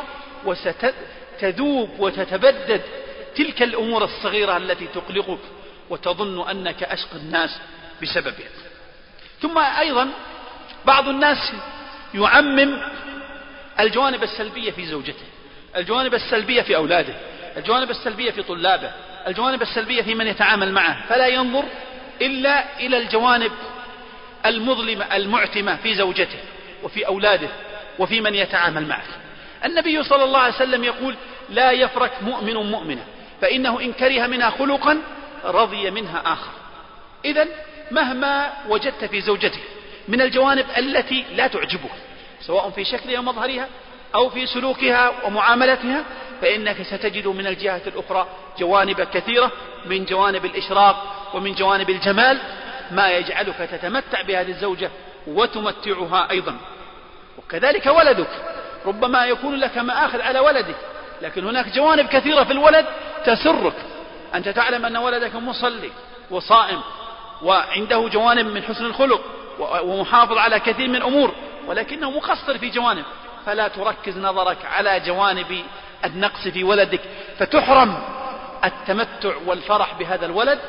وستذوب وتتبدد تلك الأمور الصغيرة التي تقلقك وتظن أنك أشقى الناس بسببها. ثم أيضا بعض الناس يعمم الجوانب السلبية في زوجته، الجوانب السلبية في أولاده، الجوانب السلبية في طلابه، الجوانب السلبية في من يتعامل معه، فلا ينظر إلا إلى الجوانب المظلمة المعتمة في زوجته وفي أولاده وفي من يتعامل معه. النبي صلى الله عليه وسلم يقول لا يفرك مؤمن مؤمنة، فإنه إن كره منها خلقا رضي منها آخر. إذن مهما وجدت في زوجتك من الجوانب التي لا تعجبك سواء في شكلها ومظهرها أو في سلوكها ومعاملتها، فإنك ستجد من الجهة الأخرى جوانب كثيرة من جوانب الإشراق ومن جوانب الجمال ما يجعلك تتمتع بهذه الزوجة وتمتعها أيضا. وكذلك ولدك ربما يكون لك مآخذ على ولدك، لكن هناك جوانب كثيرة في الولد تسرك. أنت تعلم أن ولدك مصلي وصائم وعنده جوانب من حسن الخلق ومحافظ على كثير من الأمور، ولكنه مقصر في جوانب، فلا تركز نظرك على جوانب النقص في ولدك فتحرم التمتع والفرح بهذا الولد،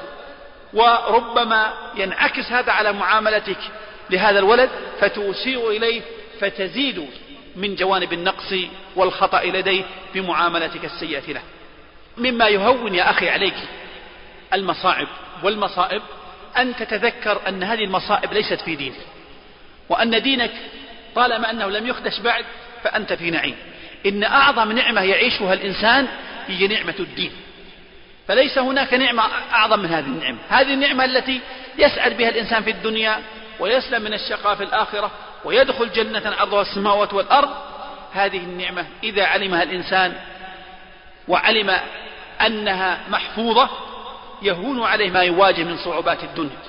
وربما ينعكس هذا على معاملتك لهذا الولد فتسيء إليه فتزيد من جوانب النقص والخطأ لديه بمعاملتك السيئة له. مما يهون يا أخي عليك المصاعب والمصائب أن تتذكر أن هذه المصائب ليست في دينك، وأن دينك طالما أنه لم يخدش بعد فأنت في نعيم. إن أعظم نعمة يعيشها الإنسان هي نعمة الدين، فليس هناك نعمة أعظم من هذه النعمة. هذه النعمة التي يسعد بها الإنسان في الدنيا ويسلم من الشقاء في الآخرة ويدخل جنة عرضها السماوات والأرض. هذه النعمة إذا علمها الإنسان وعلم أنها محفوظة يهون عليه ما يواجه من صعوبات الدنيا.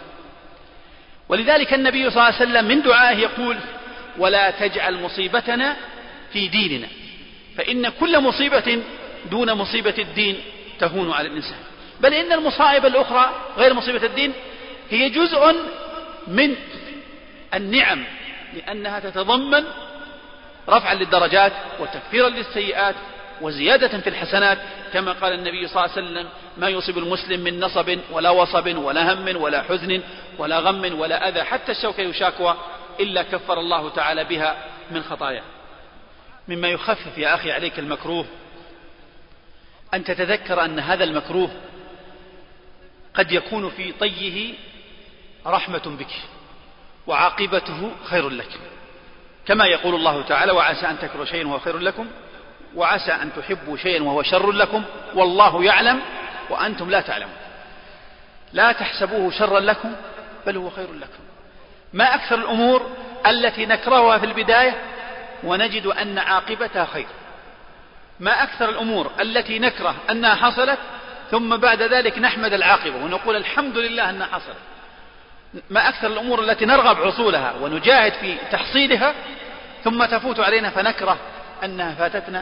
ولذلك النبي صلى الله عليه وسلم من دعائه يقول ولا تجعل مصيبتنا في ديننا، فإن كل مصيبة دون مصيبة الدين تهون على الإنسان. بل إن المصائب الأخرى غير مصيبة الدين هي جزء من النعم، لأنها تتضمن رفعا للدرجات وتكفيرا للسيئات وزيادة في الحسنات، كما قال النبي صلى الله عليه وسلم: ما يصيب المسلم من نصب ولا وصب ولا هم ولا حزن ولا غم ولا أذى حتى الشوكة يشاكوى إلا كفر الله تعالى بها من خطاياه. مما يخفف يا أخي عليك المكروه أن تتذكر أن هذا المكروه قد يكون في طيه رحمة بك وعاقبته خير لك، كما يقول الله تعالى: وعسى أن تكرهوا شيئا وهو خير لكم وعسى أن تحبوا شيئا وهو شر لكم والله يعلم وأنتم لا تعلمون. لا تحسبوه شرا لكم بل هو خير لكم. ما أكثر الأمور التي نكرهها في البداية ونجد أن عاقبتها خير، ما أكثر الأمور التي نكره أنها حصلت ثم بعد ذلك نحمد العاقبة ونقول الحمد لله أنها حصلت. ما أكثر الأمور التي نرغب حصولها ونجاهد في تحصيلها ثم تفوت علينا فنكره أنها فاتتنا،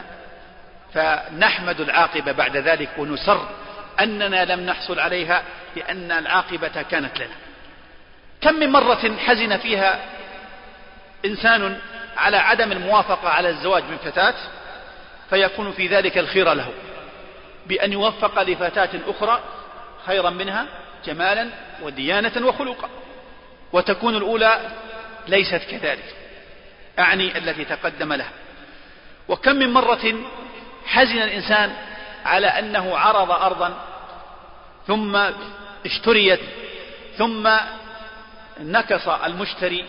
فنحمد العاقبة بعد ذلك ونسر أننا لم نحصل عليها لأن العاقبة كانت لنا. كم من مرة حزن فيها إنسان على عدم الموافقة على الزواج من فتاة فيكون في ذلك الخير له بأن يوفق لفتاة أخرى خيرا منها جمالا وديانة وخلقا، وتكون الأولى ليست كذلك، أعني التي تقدم لها. وكم من مرة حزن الإنسان على أنه عرض أرضا ثم اشتريت ثم نكص المشتري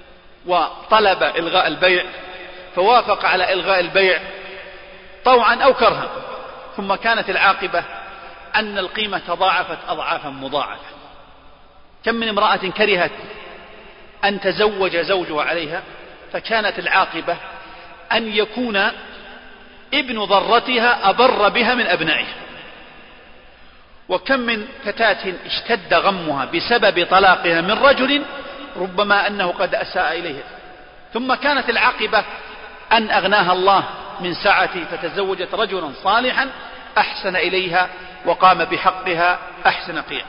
وطلب إلغاء البيع فوافق على إلغاء البيع طوعا أو كرها، ثم كانت العاقبة أن القيمة تضاعفت أضعافا مضاعفة. كم من امرأة كرهت أن تزوج زوجها عليها فكانت العاقبة أن يكون ابن ضرتها أبر بها من أبنائها. وكم من فتاة اشتد غمها بسبب طلاقها من رجل ربما أنه قد أساء إليها، ثم كانت العاقبة أن أغناها الله من سعته فتزوجت رجلا صالحا أحسن إليها وقام بحقها أحسن قيام.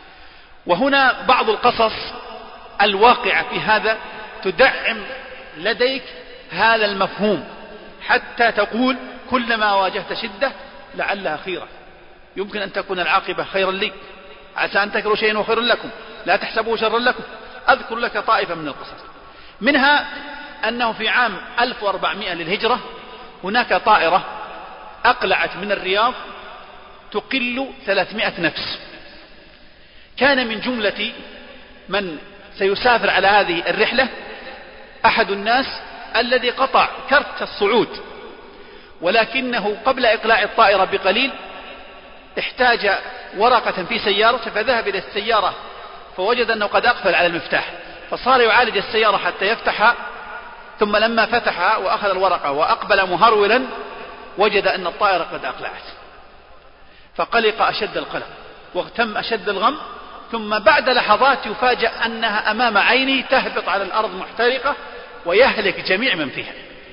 وهنا بعض القصص الواقعة في هذا تدعم لديك هذا المفهوم حتى تقول كلما واجهت شدة لعلها خيرا، يمكن أن تكون العاقبة خيرا لي، عسى أن تكرهوا شيئا وخير لكم لا تحسبوه شرا لكم. أذكر لك طائفة من القصص، منها أنه في عام ألف وأربعمائة للهجرة هناك طائرة أقلعت من الرياض تقل ثلاثمائة نفس. كان من جملة من سيسافر على هذه الرحلة أحد الناس الذي قطع كرت الصعود، ولكنه قبل إقلاع الطائرة بقليل احتاج ورقة في سيارته فذهب إلى السيارة فوجد أنه قد أقفل على المفتاح، فصار يعالج السيارة حتى يفتحها، ثم لما فتحها وأخذ الورقة وأقبل مهرولا وجد أن الطائرة قد أقلعت، فقلق أشد القلق واغتم أشد الغم، ثم بعد لحظات يفاجأ أنها أمام عينه تهبط على الأرض محترقة ويهلك جميع من فيها.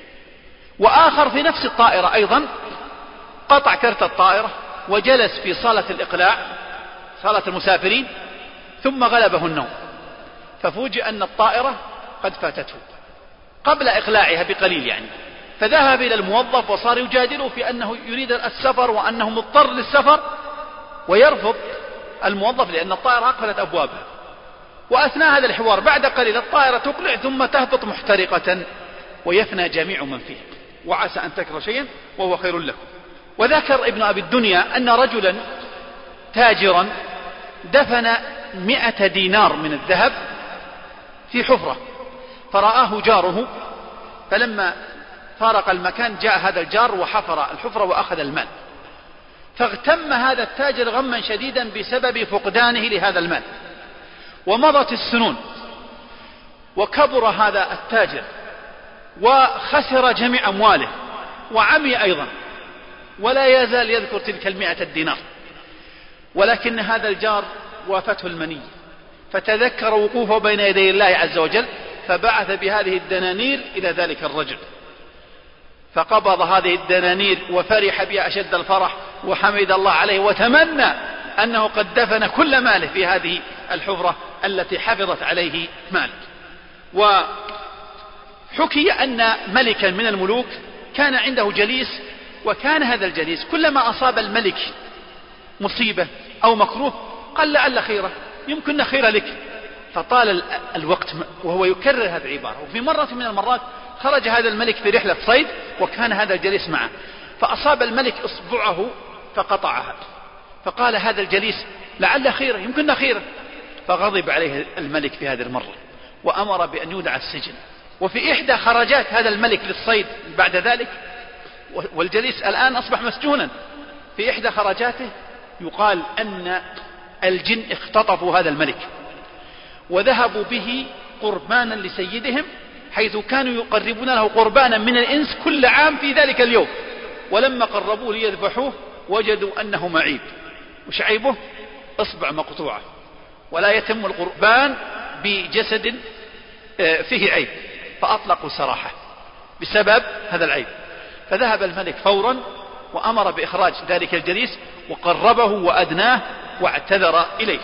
وآخر في نفس الطائرة أيضا قطع كرت الطائرة وجلس في صالة الإقلاع صالة المسافرين ثم غلبه النوم، ففوجئ أن الطائرة قد فاتته قبل إقلاعها بقليل يعني، فذهب إلى الموظف وصار يجادله في أنه يريد السفر وأنه مضطر للسفر، ويرفض الموظف لأن الطائرة أقفلت أبوابها. وأثناء هذا الحوار بعد قليل الطائرة تقلع ثم تهبط محترقة ويفنى جميع من فيها، وعسى أن تكرهوا شيئا وهو خير لكم. وذكر ابن أبي الدنيا أن رجلا تاجرا دفن مئة دينار من الذهب في حفرة، فرآه جاره، فلما فارق المكان جاء هذا الجار وحفر الحفرة وأخذ المال، فاغتم هذا التاجر غما شديدا بسبب فقدانه لهذا المال. ومضت السنون وكبر هذا التاجر وخسر جميع أمواله وعمي أيضا، ولا يزال يذكر تلك المئة الدينار. ولكن هذا الجار وافته المنية فتذكر وقوفه بين يدي الله عز وجل فبعث بهذه الدنانير إلى ذلك الرجل، فقبض هذه الدنانير وفرح بها أشد الفرح وحمد الله عليه وتمنى أنه قد دفن كل ماله في هذه الحفرة التي حفظت عليه ماله. حكي أن ملكا من الملوك كان عنده جليس، وكان هذا الجليس كلما أصاب الملك مصيبة أو مكروه قال لعل خيرة، يمكن خير لك. فطال الوقت وهو يكرر هذه العبارة. وفي مرة من المرات خرج هذا الملك في رحلة صيد وكان هذا الجليس معه، فأصاب الملك إصبعه فقطعها، فقال هذا الجليس لعل خيرة، يمكن خيرة. فغضب عليه الملك في هذه المرة وأمر بأن يودع السجن. وفي إحدى خرجات هذا الملك للصيد بعد ذلك، والجليس الآن أصبح مسجونا، في إحدى خرجاته يقال أن الجن اختطفوا هذا الملك وذهبوا به قربانا لسيدهم، حيث كانوا يقربون له قربانا من الإنس كل عام في ذلك اليوم، ولما قربوه ليذبحوه وجدوا أنه معيب. وش عيبه؟ إصبع مقطوعة، ولا يتم القربان بجسد فيه عيب، فأطلقوا سراحه بسبب هذا العيب. فذهب الملك فورا وأمر بإخراج ذلك الجليس وقربه وأدناه واعتذر إليه.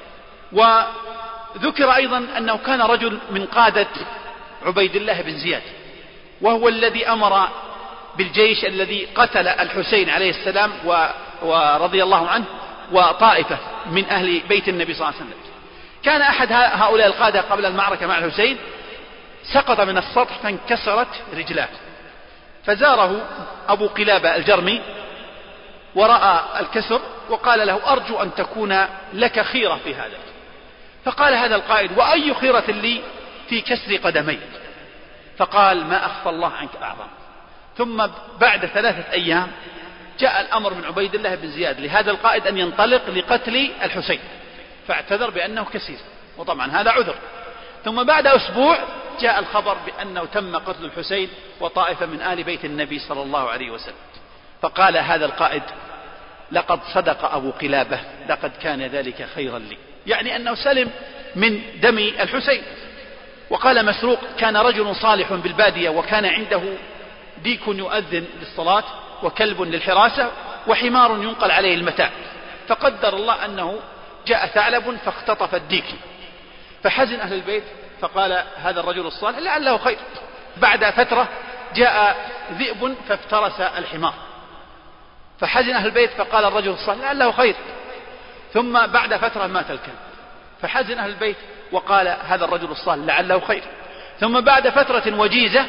وذكر أيضا أنه كان رجل من قادة عبيد الله بن زياد، وهو الذي أمر بالجيش الذي قتل الحسين عليه السلام ورضي الله عنه وطائفة من أهل بيت النبي صلى الله عليه وسلم. كان أحد هؤلاء القادة قبل المعركة مع الحسين سقط من السطح فانكسرت رجلاه، فزاره أبو قلابة الجرمي ورأى الكسر وقال له أرجو أن تكون لك خيرة في هذا. فقال هذا القائد وأي خيرة لي في كسر قدمي؟ فقال ما أخفى الله عنك أعظم. ثم بعد ثلاثة أيام جاء الأمر من عبيد الله بن زياد لهذا القائد أن ينطلق لقتل الحسين، فاعتذر بأنه كسير، وطبعا هذا عذر. ثم بعد أسبوع جاء الخبر بأنه تم قتل الحسين وطائفة من آل بيت النبي صلى الله عليه وسلم. فقال هذا القائد لقد صدق أبو قلابة، لقد كان ذلك خيرا لي، يعني أنه سلم من دم الحسين. وقال مسروق كان رجل صالح بالبادية وكان عنده ديك يؤذن للصلاة وكلب للحراسة وحمار ينقل عليه المتاع، فقدر الله أنه جاء ثعلب فاختطف الديك، فحزن أهل البيت فقال هذا الرجل الصالح لعله خير. بعد فترة جاء ذئب فافترس الحمار، فحزن أهل البيت فقال الرجل الصالح لعله خير. ثم بعد فترة مات الكلب، فحزن أهل البيت وقال هذا الرجل الصالح لعله خير. ثم بعد فترة وجيزة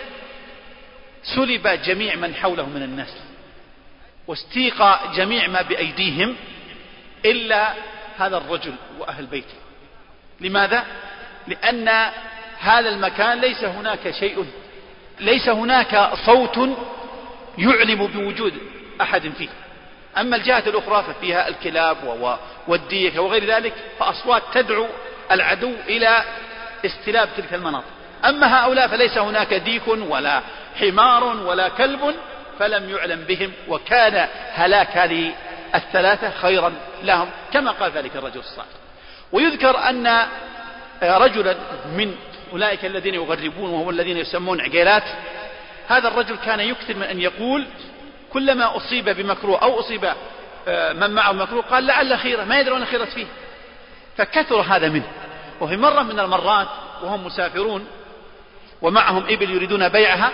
سلب جميع من حوله من الناس واستيق جميع ما بأيديهم إلا هذا الرجل وأهل بيته. لماذا؟ لأن هذا المكان ليس هناك شيء، ليس هناك صوت يعلم بوجود أحد فيه. أما الجهة الأخرى ففيها الكلاب والديك وغير ذلك، فأصوات تدعو العدو إلى استلاب تلك المناطق. أما هؤلاء فليس هناك ديك ولا حمار ولا كلب، فلم يعلم بهم، وكان هلاك هذه الثلاثة خيرا لهم كما قال ذلك الرجل الصالح. ويذكر أن رجلا من أولئك الذين يغربون وهم الذين يسمون عقيلات، هذا الرجل كان يكثر من أن يقول كلما أصيب بمكروه أو أصيب من معه مكروه قال لعل خيرة، ما يدرون خيرة فيه، فكثر هذا منه. وفي مرة من المرات وهم مسافرون ومعهم إبل يريدون بيعها،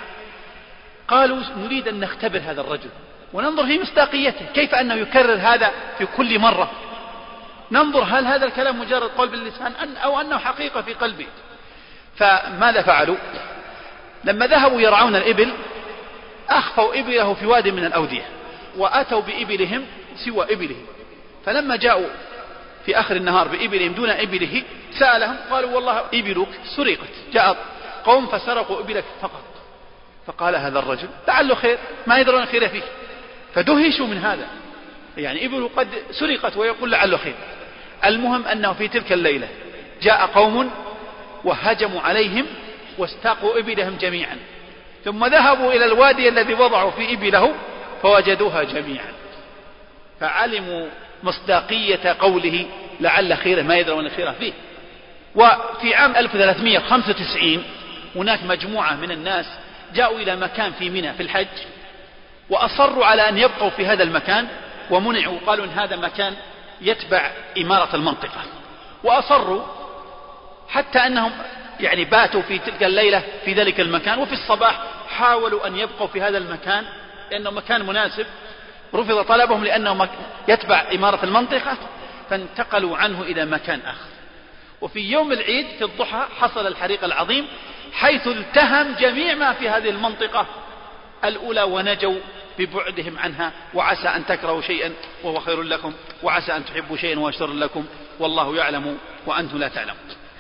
قالوا نريد أن نختبر هذا الرجل وننظر في مصداقيته، كيف أنه يكرر هذا في كل مرة، ننظر هل هذا الكلام مجرد قول باللسان أو أنه حقيقة في قلبه. فماذا فعلوا؟ لما ذهبوا يرعون الإبل أخفوا إبله في واد من الأودية وأتوا بإبلهم سوى إبله، فلما جاءوا في آخر النهار بإبلهم دون إبله سألهم قالوا والله إبلك سرقت، جاء قوم فسرقوا إبلك فقط. فقال هذا الرجل لعله خير، ما يدرون خير فيه، فدهشوا من هذا، يعني إبله قد سرقت ويقول لعله خير. المهم أنه في تلك الليلة جاء قوم وهجموا عليهم واستاقوا إبلهم جميعا، ثم ذهبوا إلى الوادي الذي وضعوا في إبله فوجدوها جميعا، فعلموا مصداقية قوله لعل خير، ما يدرون خير فيه. وفي عام ألف وثلاثمائة وخمسة وتسعين هناك مجموعة من الناس جاءوا إلى مكان في منى في الحج وأصروا على أن يبقوا في هذا المكان، ومنعوا، قالوا إن هذا مكان يتبع إمارة المنطقة، وأصروا حتى أنهم يعني باتوا في تلك الليلة في ذلك المكان، وفي الصباح حاولوا أن يبقوا في هذا المكان لأنه مكان مناسب، رفض طلبهم لأنه يتبع إمارة المنطقة، فانتقلوا عنه إلى مكان آخر. وفي يوم العيد في الضحى حصل الحريق العظيم حيث التهم جميع ما في هذه المنطقة الأولى ونجوا ببعدهم عنها. وعسى أن تكرهوا شيئا وهو خير لكم، وعسى أن تحبوا شيئا وهو شر لكم، والله يعلم وأنتم لا تعلمون.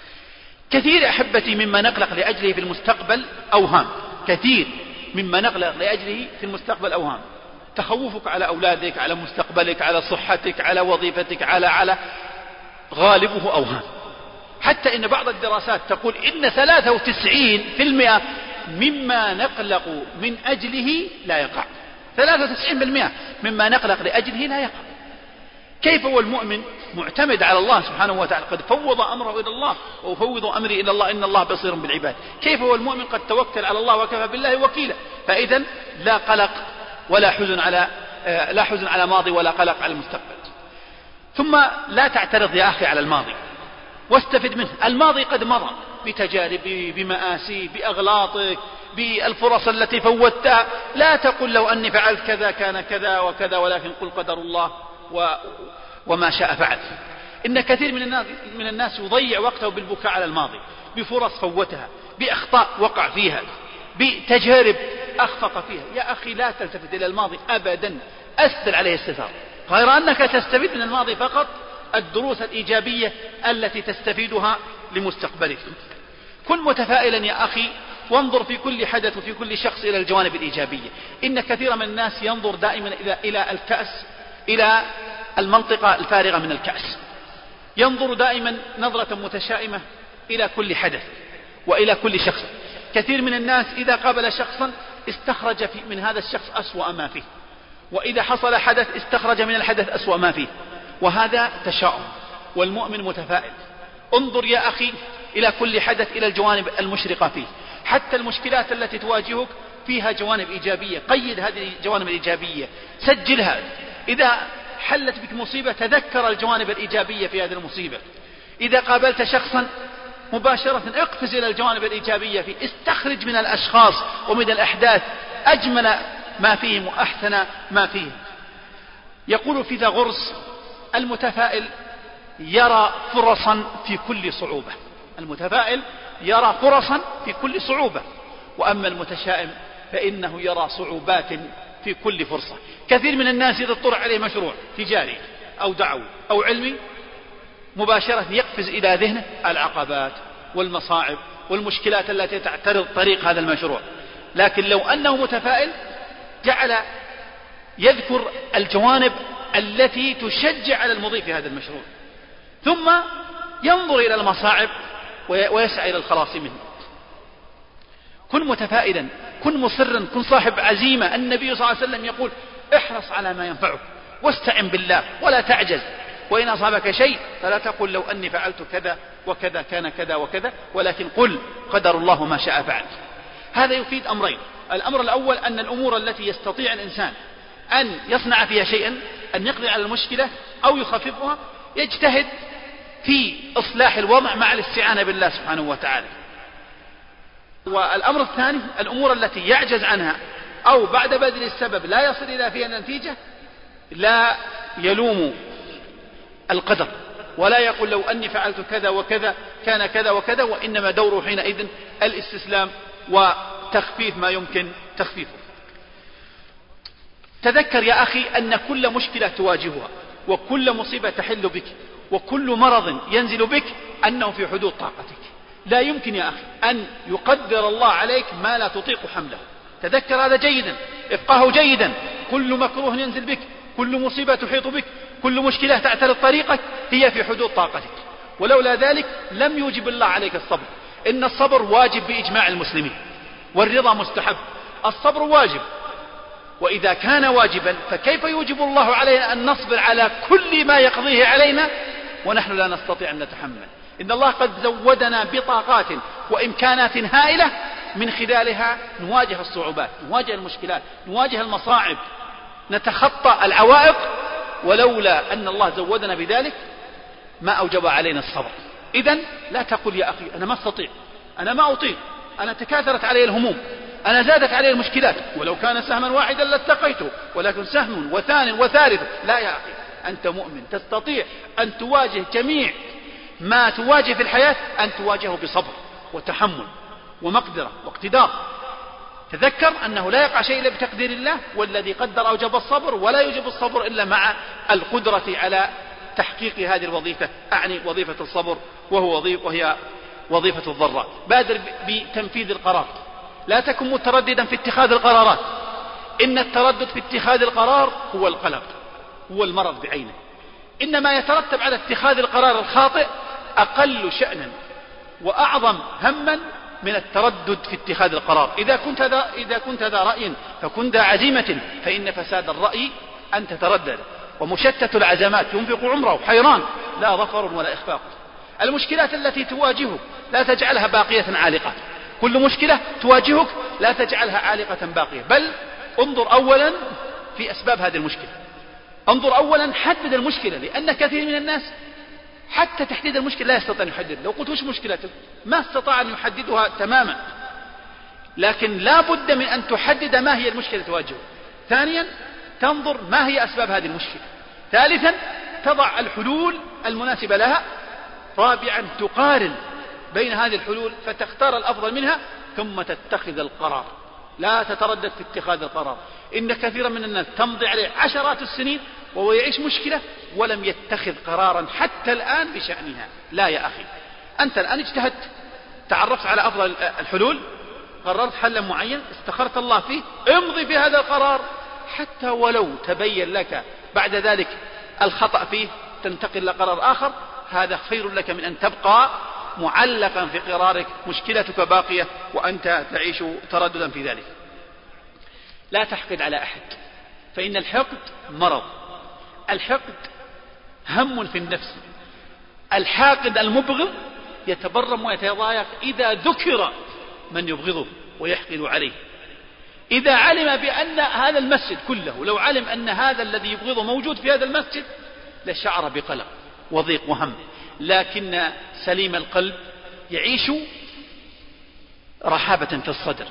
كثير أحبتي مما نقلق لأجله في المستقبل أوهام، كثير مما نقلق لأجله في المستقبل أوهام. تخوفك على أولادك، على مستقبلك، على صحتك، على وظيفتك، على على غالبه أوهام. حتى إن بعض الدراسات تقول إن ثلاثة وتسعين بالمئة مما نقلق من أجله لا يقع. ثلاثة وتسعين بالمئة مما نقلق لأجله لا يقع. كيف هو المؤمن معتمد على الله سبحانه وتعالى، قد فوض أمره إلى الله، وفوض أمري إلى الله إن الله بصير بالعباد. كيف هو المؤمن قد توكل على الله وكفى بالله وكيلا. فإذا لا قلق ولا حزن على لا حزن على ماضي ولا قلق على المستقبل. ثم لا تعترض يا أخي على الماضي، واستفد منه. الماضي قد مضى بتجاربه، بمآسيه، بأغلاطك، بالفرص التي فوتها. لا تقل لو أني فعلت كذا كان كذا وكذا، ولكن قل قدر الله و... وما شاء فعل. إن كثير من الناس, من الناس يضيع وقته بالبكاء على الماضي، بفرص فوتها، بأخطاء وقع فيها، بتجارب أخفق فيها. يا أخي لا تلتفت إلى الماضي أبدا، أسدل عليه الستار، غير أنك تستفيد من الماضي فقط الدروس الإيجابية التي تستفيدها لمستقبلك. كن متفائلا يا أخي، وانظر في كل حدث وفي كل شخص إلى الجوانب الإيجابية. إن كثير من الناس ينظر دائما إلى, إلى الكأس، إلى المنطقة الفارغة من الكأس، ينظر دائما نظرة متشائمة إلى كل حدث وإلى كل شخص. كثير من الناس إذا قابل شخصا استخرج من هذا الشخص أسوأ ما فيه، وإذا حصل حدث استخرج من الحدث أسوأ ما فيه، وهذا تشاؤم. والمؤمن متفائل. انظر يا أخي إلى كل حدث إلى الجوانب المشرقة فيه. حتى المشكلات التي تواجهك فيها جوانب إيجابية، قيد هذه الجوانب الإيجابية، سجلها. إذا حلت بك مصيبة تذكر الجوانب الإيجابية في هذه المصيبة. إذا قابلت شخصا مباشرة اقفز إلى الجوانب الإيجابية فيه، استخرج من الأشخاص ومن الأحداث أجمل ما فيهم وأحسن ما فيهم. يقول فيثاغورس: المتفائل يرى فرصا في كل صعوبة. المتفائل يرى فرصا في كل صعوبة، وأما المتشائم فإنه يرى صعوبات في كل فرصة. كثير من الناس إذا اطرح عليه مشروع تجاري أو دعوي أو علمي مباشرة يقفز إلى ذهنه العقبات والمصاعب والمشكلات التي تعترض طريق هذا المشروع. لكن لو أنه متفائل جعل يذكر الجوانب التي تشجع على المضي في هذا المشروع، ثم ينظر إلى المصاعب ويسعى إلى الخلاص منه. كن متفائلا، كن مصرا، كن صاحب عزيمة. النبي صلى الله عليه وسلم يقول: احرص على ما ينفعك واستعن بالله ولا تعجز، وإن أصابك شيء فلا تقل لو أني فعلت كذا وكذا كان كذا وكذا، ولكن قل قدر الله ما شاء فعل. هذا يفيد أمرين. الأمر الأول أن الأمور التي يستطيع الإنسان أن يصنع فيها شيئا، أن يقضي على المشكلة أو يخففها، يجتهد في إصلاح الوضع مع الاستعانة بالله سبحانه وتعالى. والأمر الثاني الأمور التي يعجز عنها أو بعد بذل السبب لا يصل إلى فيها النتيجة، لا يلوم القدر ولا يقول لو أني فعلت كذا وكذا كان كذا وكذا، وإنما دوره حينئذ الاستسلام وتخفيف ما يمكن تخفيفه. تذكر يا أخي أن كل مشكلة تواجهها وكل مصيبة تحل بك وكل مرض ينزل بك أنه في حدود طاقتك. لا يمكن يا أخي أن يقدر الله عليك ما لا تطيق حمله. تذكر هذا جيدا، افقهه جيدا. كل مكروه ينزل بك، كل مصيبة تحيط بك، كل مشكلة تعترض طريقك هي في حدود طاقتك، ولولا ذلك لم يوجب الله عليك الصبر. إن الصبر واجب بإجماع المسلمين، والرضا مستحب. الصبر واجب، وإذا كان واجبا فكيف يوجب الله علينا أن نصبر على كل ما يقضيه علينا ونحن لا نستطيع أن نتحمل؟ إن الله قد زودنا بطاقات وإمكانات هائلة من خلالها نواجه الصعوبات، نواجه المشكلات، نواجه المصاعب، نتخطى العوائق. ولولا أن الله زودنا بذلك ما أوجب علينا الصبر. إذن لا تقل يا أخي أنا ما استطيع، أنا ما أطيق، أنا تكاثرت علي الهموم، أنا زادت علي المشكلات، ولو كان سهما واحدا لاتقيته، ولكن سهم وثان وثالث. لا يا أخي، أنت مؤمن تستطيع أن تواجه جميع ما تواجه في الحياة، أن تواجهه بصبر وتحمل ومقدرة واقتدار. تذكر أنه لا يقع شيء إلا بتقدير الله، والذي قدر أوجب الصبر، ولا يوجب الصبر إلا مع القدرة على تحقيق هذه الوظيفة، أعني وظيفة الصبر، وهو وظيفة وهي وظيفة الضراء. بادر بتنفيذ القرار، لا تكن مترددا في اتخاذ القرارات، إن التردد في اتخاذ القرار هو القلق، هو المرض بعينه. إنما يترتب على اتخاذ القرار الخاطئ أقل شأنا وأعظم هما من التردد في اتخاذ القرار. إذا كنت ذا, إذا كنت ذا رأي فكن ذا عزيمة، فإن فساد الرأي أن تتردد، ومشتت العزمات ينفق عمره حيران لا ظفر ولا إخفاق. المشكلات التي تواجهك لا تجعلها باقية عالقة، كل مشكلة تواجهك لا تجعلها عالقة باقية، بل انظر أولا في أسباب هذه المشكلة، انظر أولا حدد المشكلة، لأن كثير من الناس حتى تحديد المشكلة لا يستطيع أن يحدد. لو قلت وش مشكلته ما استطاع أن يحددها تماما، لكن لا بد من أن تحدد ما هي المشكلة تواجهه. ثانيا تنظر ما هي أسباب هذه المشكلة. ثالثا تضع الحلول المناسبة لها. رابعا تقارن بين هذه الحلول فتختار الأفضل منها، ثم تتخذ القرار. لا تتردد في اتخاذ القرار، إن كثيرا من الناس تمضي عليه عشرات السنين وهو يعيش مشكلة ولم يتخذ قرارا حتى الآن بشأنها. لا يا أخي، أنت الآن اجتهدت، تعرفت على أفضل الحلول، قررت حلا معين، استخرت الله فيه، امضي في هذا القرار، حتى ولو تبين لك بعد ذلك الخطأ فيه تنتقل لقرار آخر، هذا خير لك من أن تبقى معلقا في قرارك، مشكلتك باقية وأنت تعيش ترددا في ذلك. لا تحقد على أحد، فإن الحقد مرض، الحقد هم في النفس. الحاقد المبغض يتبرم ويتضايق إذا ذكر من يبغضه ويحقد عليه. إذا علم بأن هذا المسجد كله، لو علم أن هذا الذي يبغضه موجود في هذا المسجد لشعر بقلق وضيق وهم. لكن سليم القلب يعيش رحابة في الصدر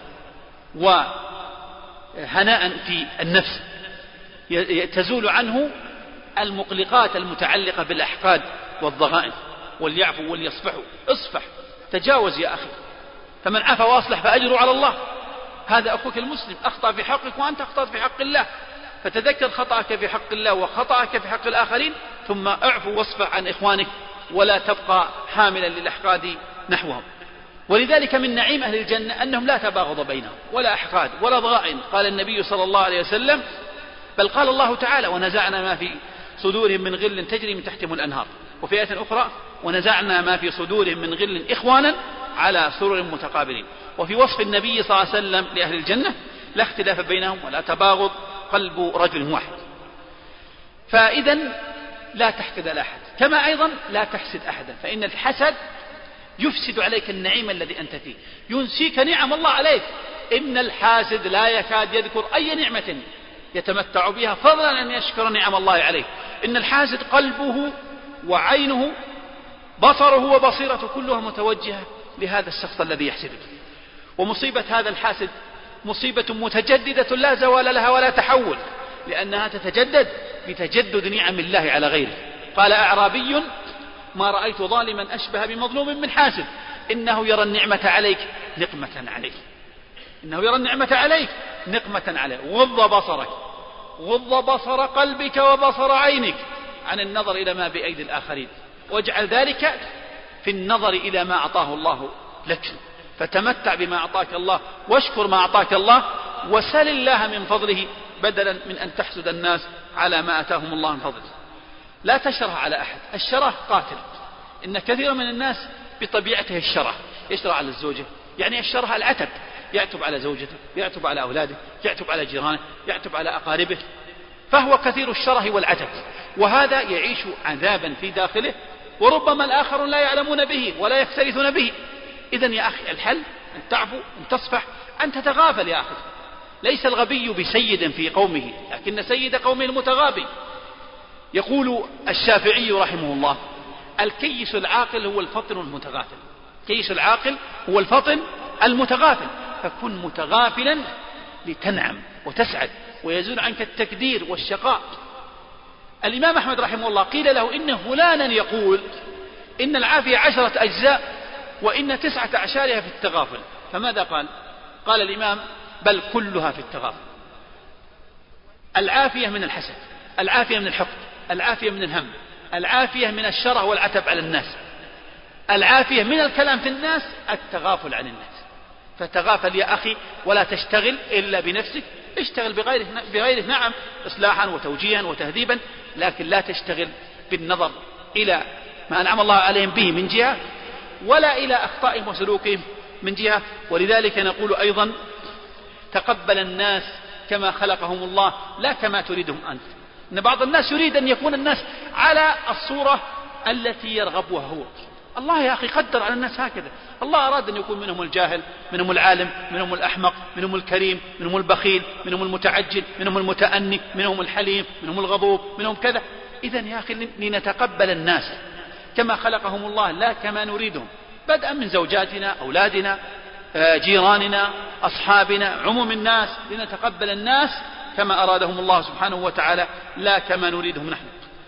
وهناء في النفس، تزول عنه المقلقات المتعلقة بالأحقاد والضغائن. وليعفوا وليصفحوا، اصفح، تجاوز يا أخي، فمن عفا وأصلح فأجره على الله. هذا أخوك المسلم أخطأ في حقك وأنت أخطأت في حق الله، فتذكر خطأك في حق الله وخطأك في حق الآخرين، ثم اعفو واصفح عن إخوانك، ولا تبقى حاملا للأحقاد نحوهم. ولذلك من نعيم أهل الجنة أنهم لا تباغض بينهم ولا أحقاد ولا ضغائن. قال النبي صلى الله عليه وسلم، بل قال الله تعالى: ونزعنا ما في صدورهم من غل تجري من تحتهم الأنهار. وفي آية أخرى: ونزعنا ما في صدورهم من غل إخوانا على سرر متقابلين. وفي وصف النبي صلى الله عليه وسلم لأهل الجنة: لا اختلاف بينهم ولا تباغض، قلب رجل واحد. فإذا لا تحقد على أحد، كما أيضا لا تحسد أحدا، فإن الحسد يفسد عليك النعيم الذي أنت فيه، ينسيك نعم الله عليك. إن الحاسد لا يكاد يذكر أي نعمة يتمتع بها فضلا أن يشكر نعم الله عليه. إن الحاسد قلبه وعينه بصره وبصيرته كلها متوجهة لهذا الشخص الذي يحسده. ومصيبة هذا الحاسد مصيبة متجددة لا زوال لها ولا تحول، لأنها تتجدد بتجدد نعم الله على غيره. قال أعرابي: ما رأيت ظالما أشبه بمظلوم من حاسد، إنه يرى النعمة عليك نقمة عليك، إنه يرى النعمة عليك نقمة عليك. غض بصرك، غض بصر قلبك وبصر عينك عن النظر إلى ما بأيدي الآخرين، واجعل ذلك في النظر إلى ما أعطاه الله لك، فتمتع بما أعطاك الله، واشكر ما أعطاك الله، وسل الله من فضله بدلا من أن تحسد الناس على ما أتاهم الله من فضله. لا تشره على أحد، الشره قاتل. إن كثير من الناس بطبيعته الشره، يشره على الزوجة، يعني الشره العتب، يعتب على زوجته، يعتب على أولاده، يعتب على جيرانه، يعتب على أقاربه، فهو كثير الشره والعتب، وهذا يعيش عذابا في داخله، وربما الآخرون لا يعلمون به ولا يكترثون به. إذن يا أخي الحل أن تعفو، أن تصفح، أن تتغافل يا أخي. ليس الغبي بسيد في قومه، لكن سيد قومه المتغابي. يقول الشافعي رحمه الله: الكيس العاقل هو الفطن المتغافل. الكيس العاقل هو الفطن المتغافل، فكن متغافلا لتنعم وتسعد ويزول عنك التكدير والشقاء. الإمام أحمد رحمه الله قيل له إن فلانا يقول إن العافية عشرة أجزاء وإن تسعة أعشارها في التغافل، فماذا قال؟ قال الإمام بل كلها في التغافل. العافية من الحسد، العافية من الحقد، العافية من الهم، العافية من الشره والعتب على الناس، العافية من الكلام في الناس، التغافل عن الناس. فتغافل يا أخي ولا تشتغل إلا بنفسك، اشتغل بغيره, بغيره نعم إصلاحا وتوجيها وتهذيبا، لكن لا تشتغل بالنظر إلى ما أنعم الله عليهم به من جهة ولا إلى أخطائهم وسلوكهم من جهة. ولذلك نقول أيضا تقبل الناس كما خلقهم الله لا كما تريدهم أنت. إن بعض الناس يريد أن يكون الناس على الصورة التي يرغبها هو. الله يا أخي قدر على الناس هكذا، الله أراد أن يكون منهم الجاهل، منهم العالم، منهم الأحمق، منهم الكريم، منهم البخيل، منهم المتعجل، منهم المتأني، منهم الحليم، منهم الغضوب، منهم كذا. إذن يا أخي لنتقبل الناس كما خلقهم الله لا كما نريدهم، بدءا من زوجاتنا، أولادنا، جيراننا، أصحابنا، عموم الناس، لنتقبل الناس كما أرادهم الله سبحانه وتعالى لا كما نريدهم نحن.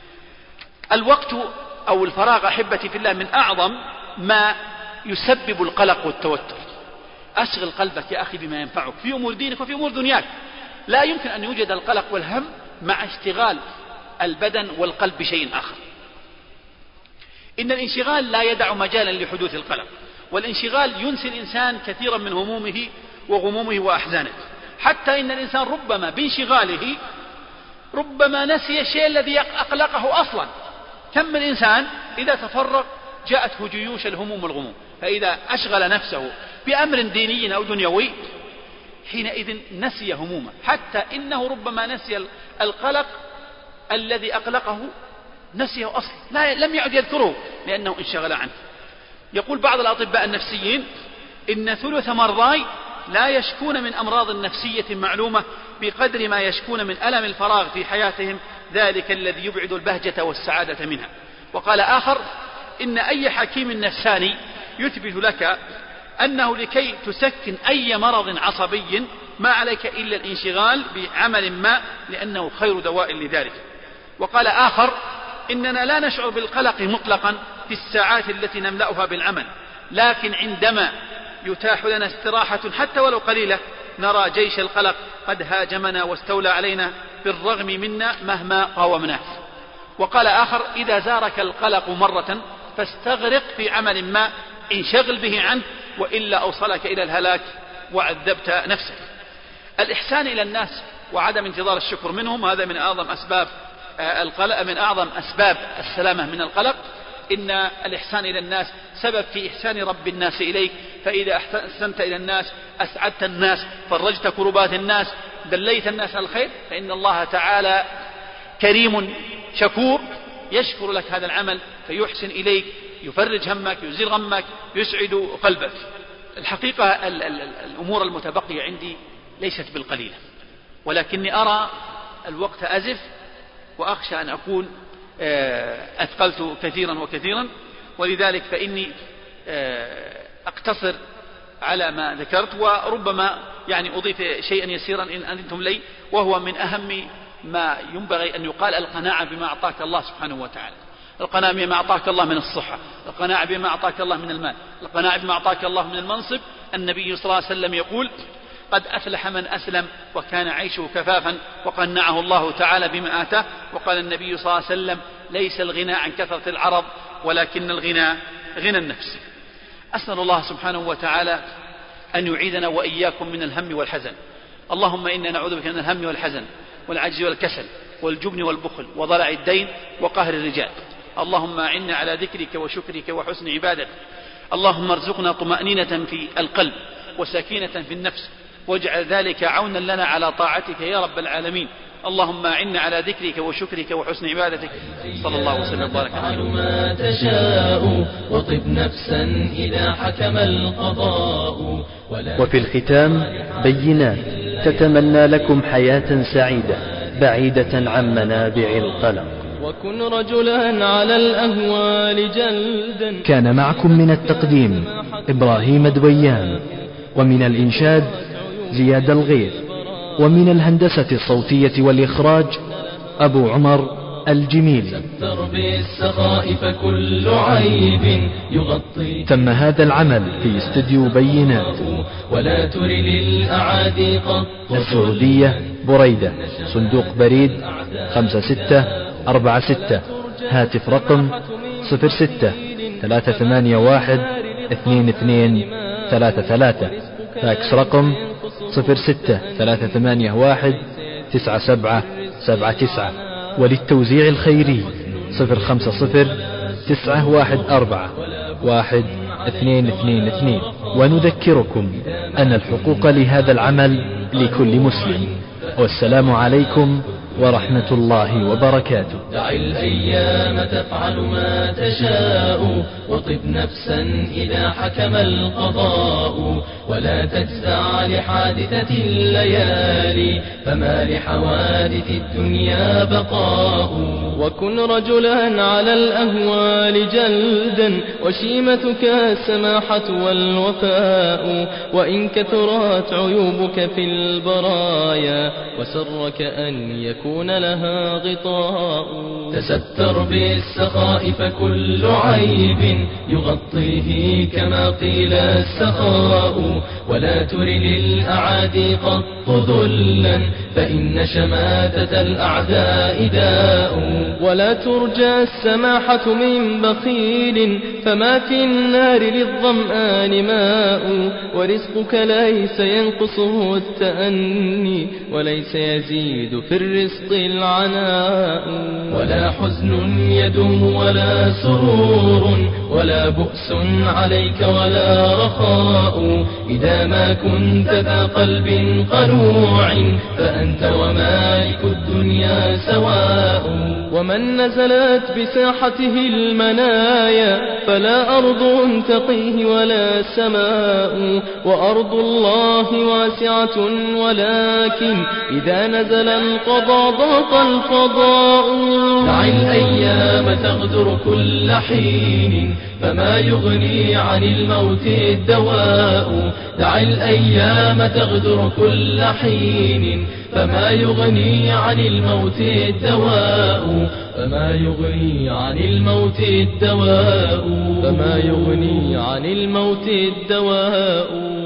الوقت أو الفراغ أحبتي في الله من أعظم ما يسبب القلق والتوتر. أشغل قلبك يا أخي بما ينفعك في أمور دينك وفي أمور دنياك. لا يمكن أن يوجد القلق والهم مع اشتغال البدن والقلب بشيء آخر. إن الانشغال لا يدع مجالا لحدوث القلق، والانشغال ينسي الإنسان كثيرا من همومه وغمومه وأحزانه، حتى إن الإنسان ربما بانشغاله ربما نسي الشيء الذي أقلقه أصلا. كم من إنسان إذا تفرغ جاءته جيوش الهموم والغموم، فإذا أشغل نفسه بأمر ديني أو دنيوي حينئذ نسي همومه، حتى إنه ربما نسي القلق الذي أقلقه، نسيه أصلا، لا لم يعد يذكره لأنه انشغل عنه. يقول بعض الأطباء النفسيين إن ثلث مرضاي لا يشكون من أمراض نفسية معلومة بقدر ما يشكون من ألم الفراغ في حياتهم، ذلك الذي يبعد البهجة والسعادة منها. وقال آخر إن أي حكيم نفساني يثبت لك أنه لكي تسكن أي مرض عصبي ما عليك إلا الانشغال بعمل ما، لأنه خير دواء لذلك. وقال آخر إننا لا نشعر بالقلق مطلقا في الساعات التي نملأها بالعمل، لكن عندما يتاح لنا استراحة حتى ولو قليلة نرى جيش القلق قد هاجمنا واستولى علينا بالرغم منا مهما قاومناه. وقال آخر إذا زارك القلق مرة فاستغرق في عمل ما، انشغل به عنه وإلا أوصلك إلى الهلاك وعذبت نفسك. الإحسان إلى الناس وعدم انتظار الشكر منهم هذا من أعظم أسباب القلق، من أعظم أسباب السلامة من القلق. إن الإحسان إلى الناس سبب في إحسان رب الناس إليك، فإذا أحسنت إلى الناس أسعدت الناس، فرجت كربات الناس، دليت الناس على الخير، فإن الله تعالى كريم شكور يشكر لك هذا العمل فيحسن إليك، يفرج همك، يزيل غمك، يسعد قلبك. الحقيقة ال ال الأمور المتبقية عندي ليست بالقليلة، ولكني أرى الوقت أزف وأخشى أن أكون أثقلت كثيرا وكثيرا، ولذلك فإني أقتصر على ما ذكرت، وربما يعني أضيف شيئا يسيرا إن أنتم لي، وهو من أهم ما ينبغي أن يقال القناعة بما أعطاك الله سبحانه وتعالى. القناعة بما أعطاك الله من الصحة، القناعة بما أعطاك الله من المال، القناعة بما أعطاك الله من المنصب. النبي صلى الله عليه وسلم يقول قد أفلح من أسلم وكان عيشه كفافا وقنعه الله تعالى بما آتاه. وقال النبي صلى الله عليه وسلم ليس الغنى عن كثرة العرض ولكن الغنى غنى النفس. أسأل الله سبحانه وتعالى أن يعيذنا وإياكم من الهم والحزن. اللهم إنا نعوذ بك من الهم والحزن والعجز والكسل والجبن والبخل وضلع الدين وقهر الرجال. اللهم أعنا على ذكرك وشكرك وحسن عبادتك. اللهم ارزقنا طمأنينة في القلب وسكينة في النفس، واجعل ذلك عونا لنا على طاعتك يا رب العالمين. اللهم أعنا على ذكرك وشكرك وحسن عبادتك. صلى الله وسلم وبارك على ما تشاء وطب نفسا إذا حكم القضاء. وفي الختام بينات تتمنى لكم حياة سعيدة بعيدة عن منابع القلق. وكن رجلا على الأهوال جلدا. كان معكم من التقديم إبراهيم دويان. ومن الإنشاد زياد الغيث. ومن الهندسة الصوتية والإخراج أبو عمر الجميل. بالسخاء فكل عيب يغطي. تم هذا العمل في استديو بينات ولا تر للأعادي قط. السعودية بريدة، صندوق بريد خمسة ستة أربعة ستة، هاتف رقم صفر ستة ثلاثة ثمانية واحد اثنين اثنين ثلاثة ثلاثة، فاكس رقم صفر ستة ثلاثة ثمانية واحد تسعة سبعة سبعة تسعة. وللتوزيع الخيري صفر خمسة صفر تسعة واحد أربعة واحد اثنين اثنين اثنين. ونذكركم أن الحقوق لهذا العمل لكل مسلم. والسلام عليكم ورحمة الله وبركاته. دع الأيام تفعل ما تشاء وطب نفسا إذا حكم القضاء. ولا تجزع لحادثة الليالي فما لحوادث الدنيا بقاء. وكن رجلا على الأهوال جلدا وشيمتك السماحة والوفاء. وإن كثرت عيوبك في البرايا وسرك أن يكون لها غطاء. تستر بالسخاء فكل عيب يغطيه كما قيل السخاء. ولا تر للأعادي قط ذلا فإن شماتة الأعداء داء. ولا ترجى السماحة من بخيل فما في النار للظمآن ماء. ورزقك ليس ينقصه التأني وليس يزيد في الرزق العناء. ولا حزن يدوم ولا سرور ولا بؤس عليك ولا رخاء. إذا ما كنت ذا قلب قنوع فأنت ومالك الدنيا سواء. ومن نزلت بساحته المنايا فلا أرض تقيه ولا سماء. وأرض الله واسعة ولكن إذا نزل القضاء ضاق الفضاء. دع الأيام تغدر كل حين فما يغني عن الموت الدواء. دع الأيام تغدر كل حين فما يغني عن الموت الدواء. فما يغني عن الموت الدواء. فما يغني عن الموت الدواء.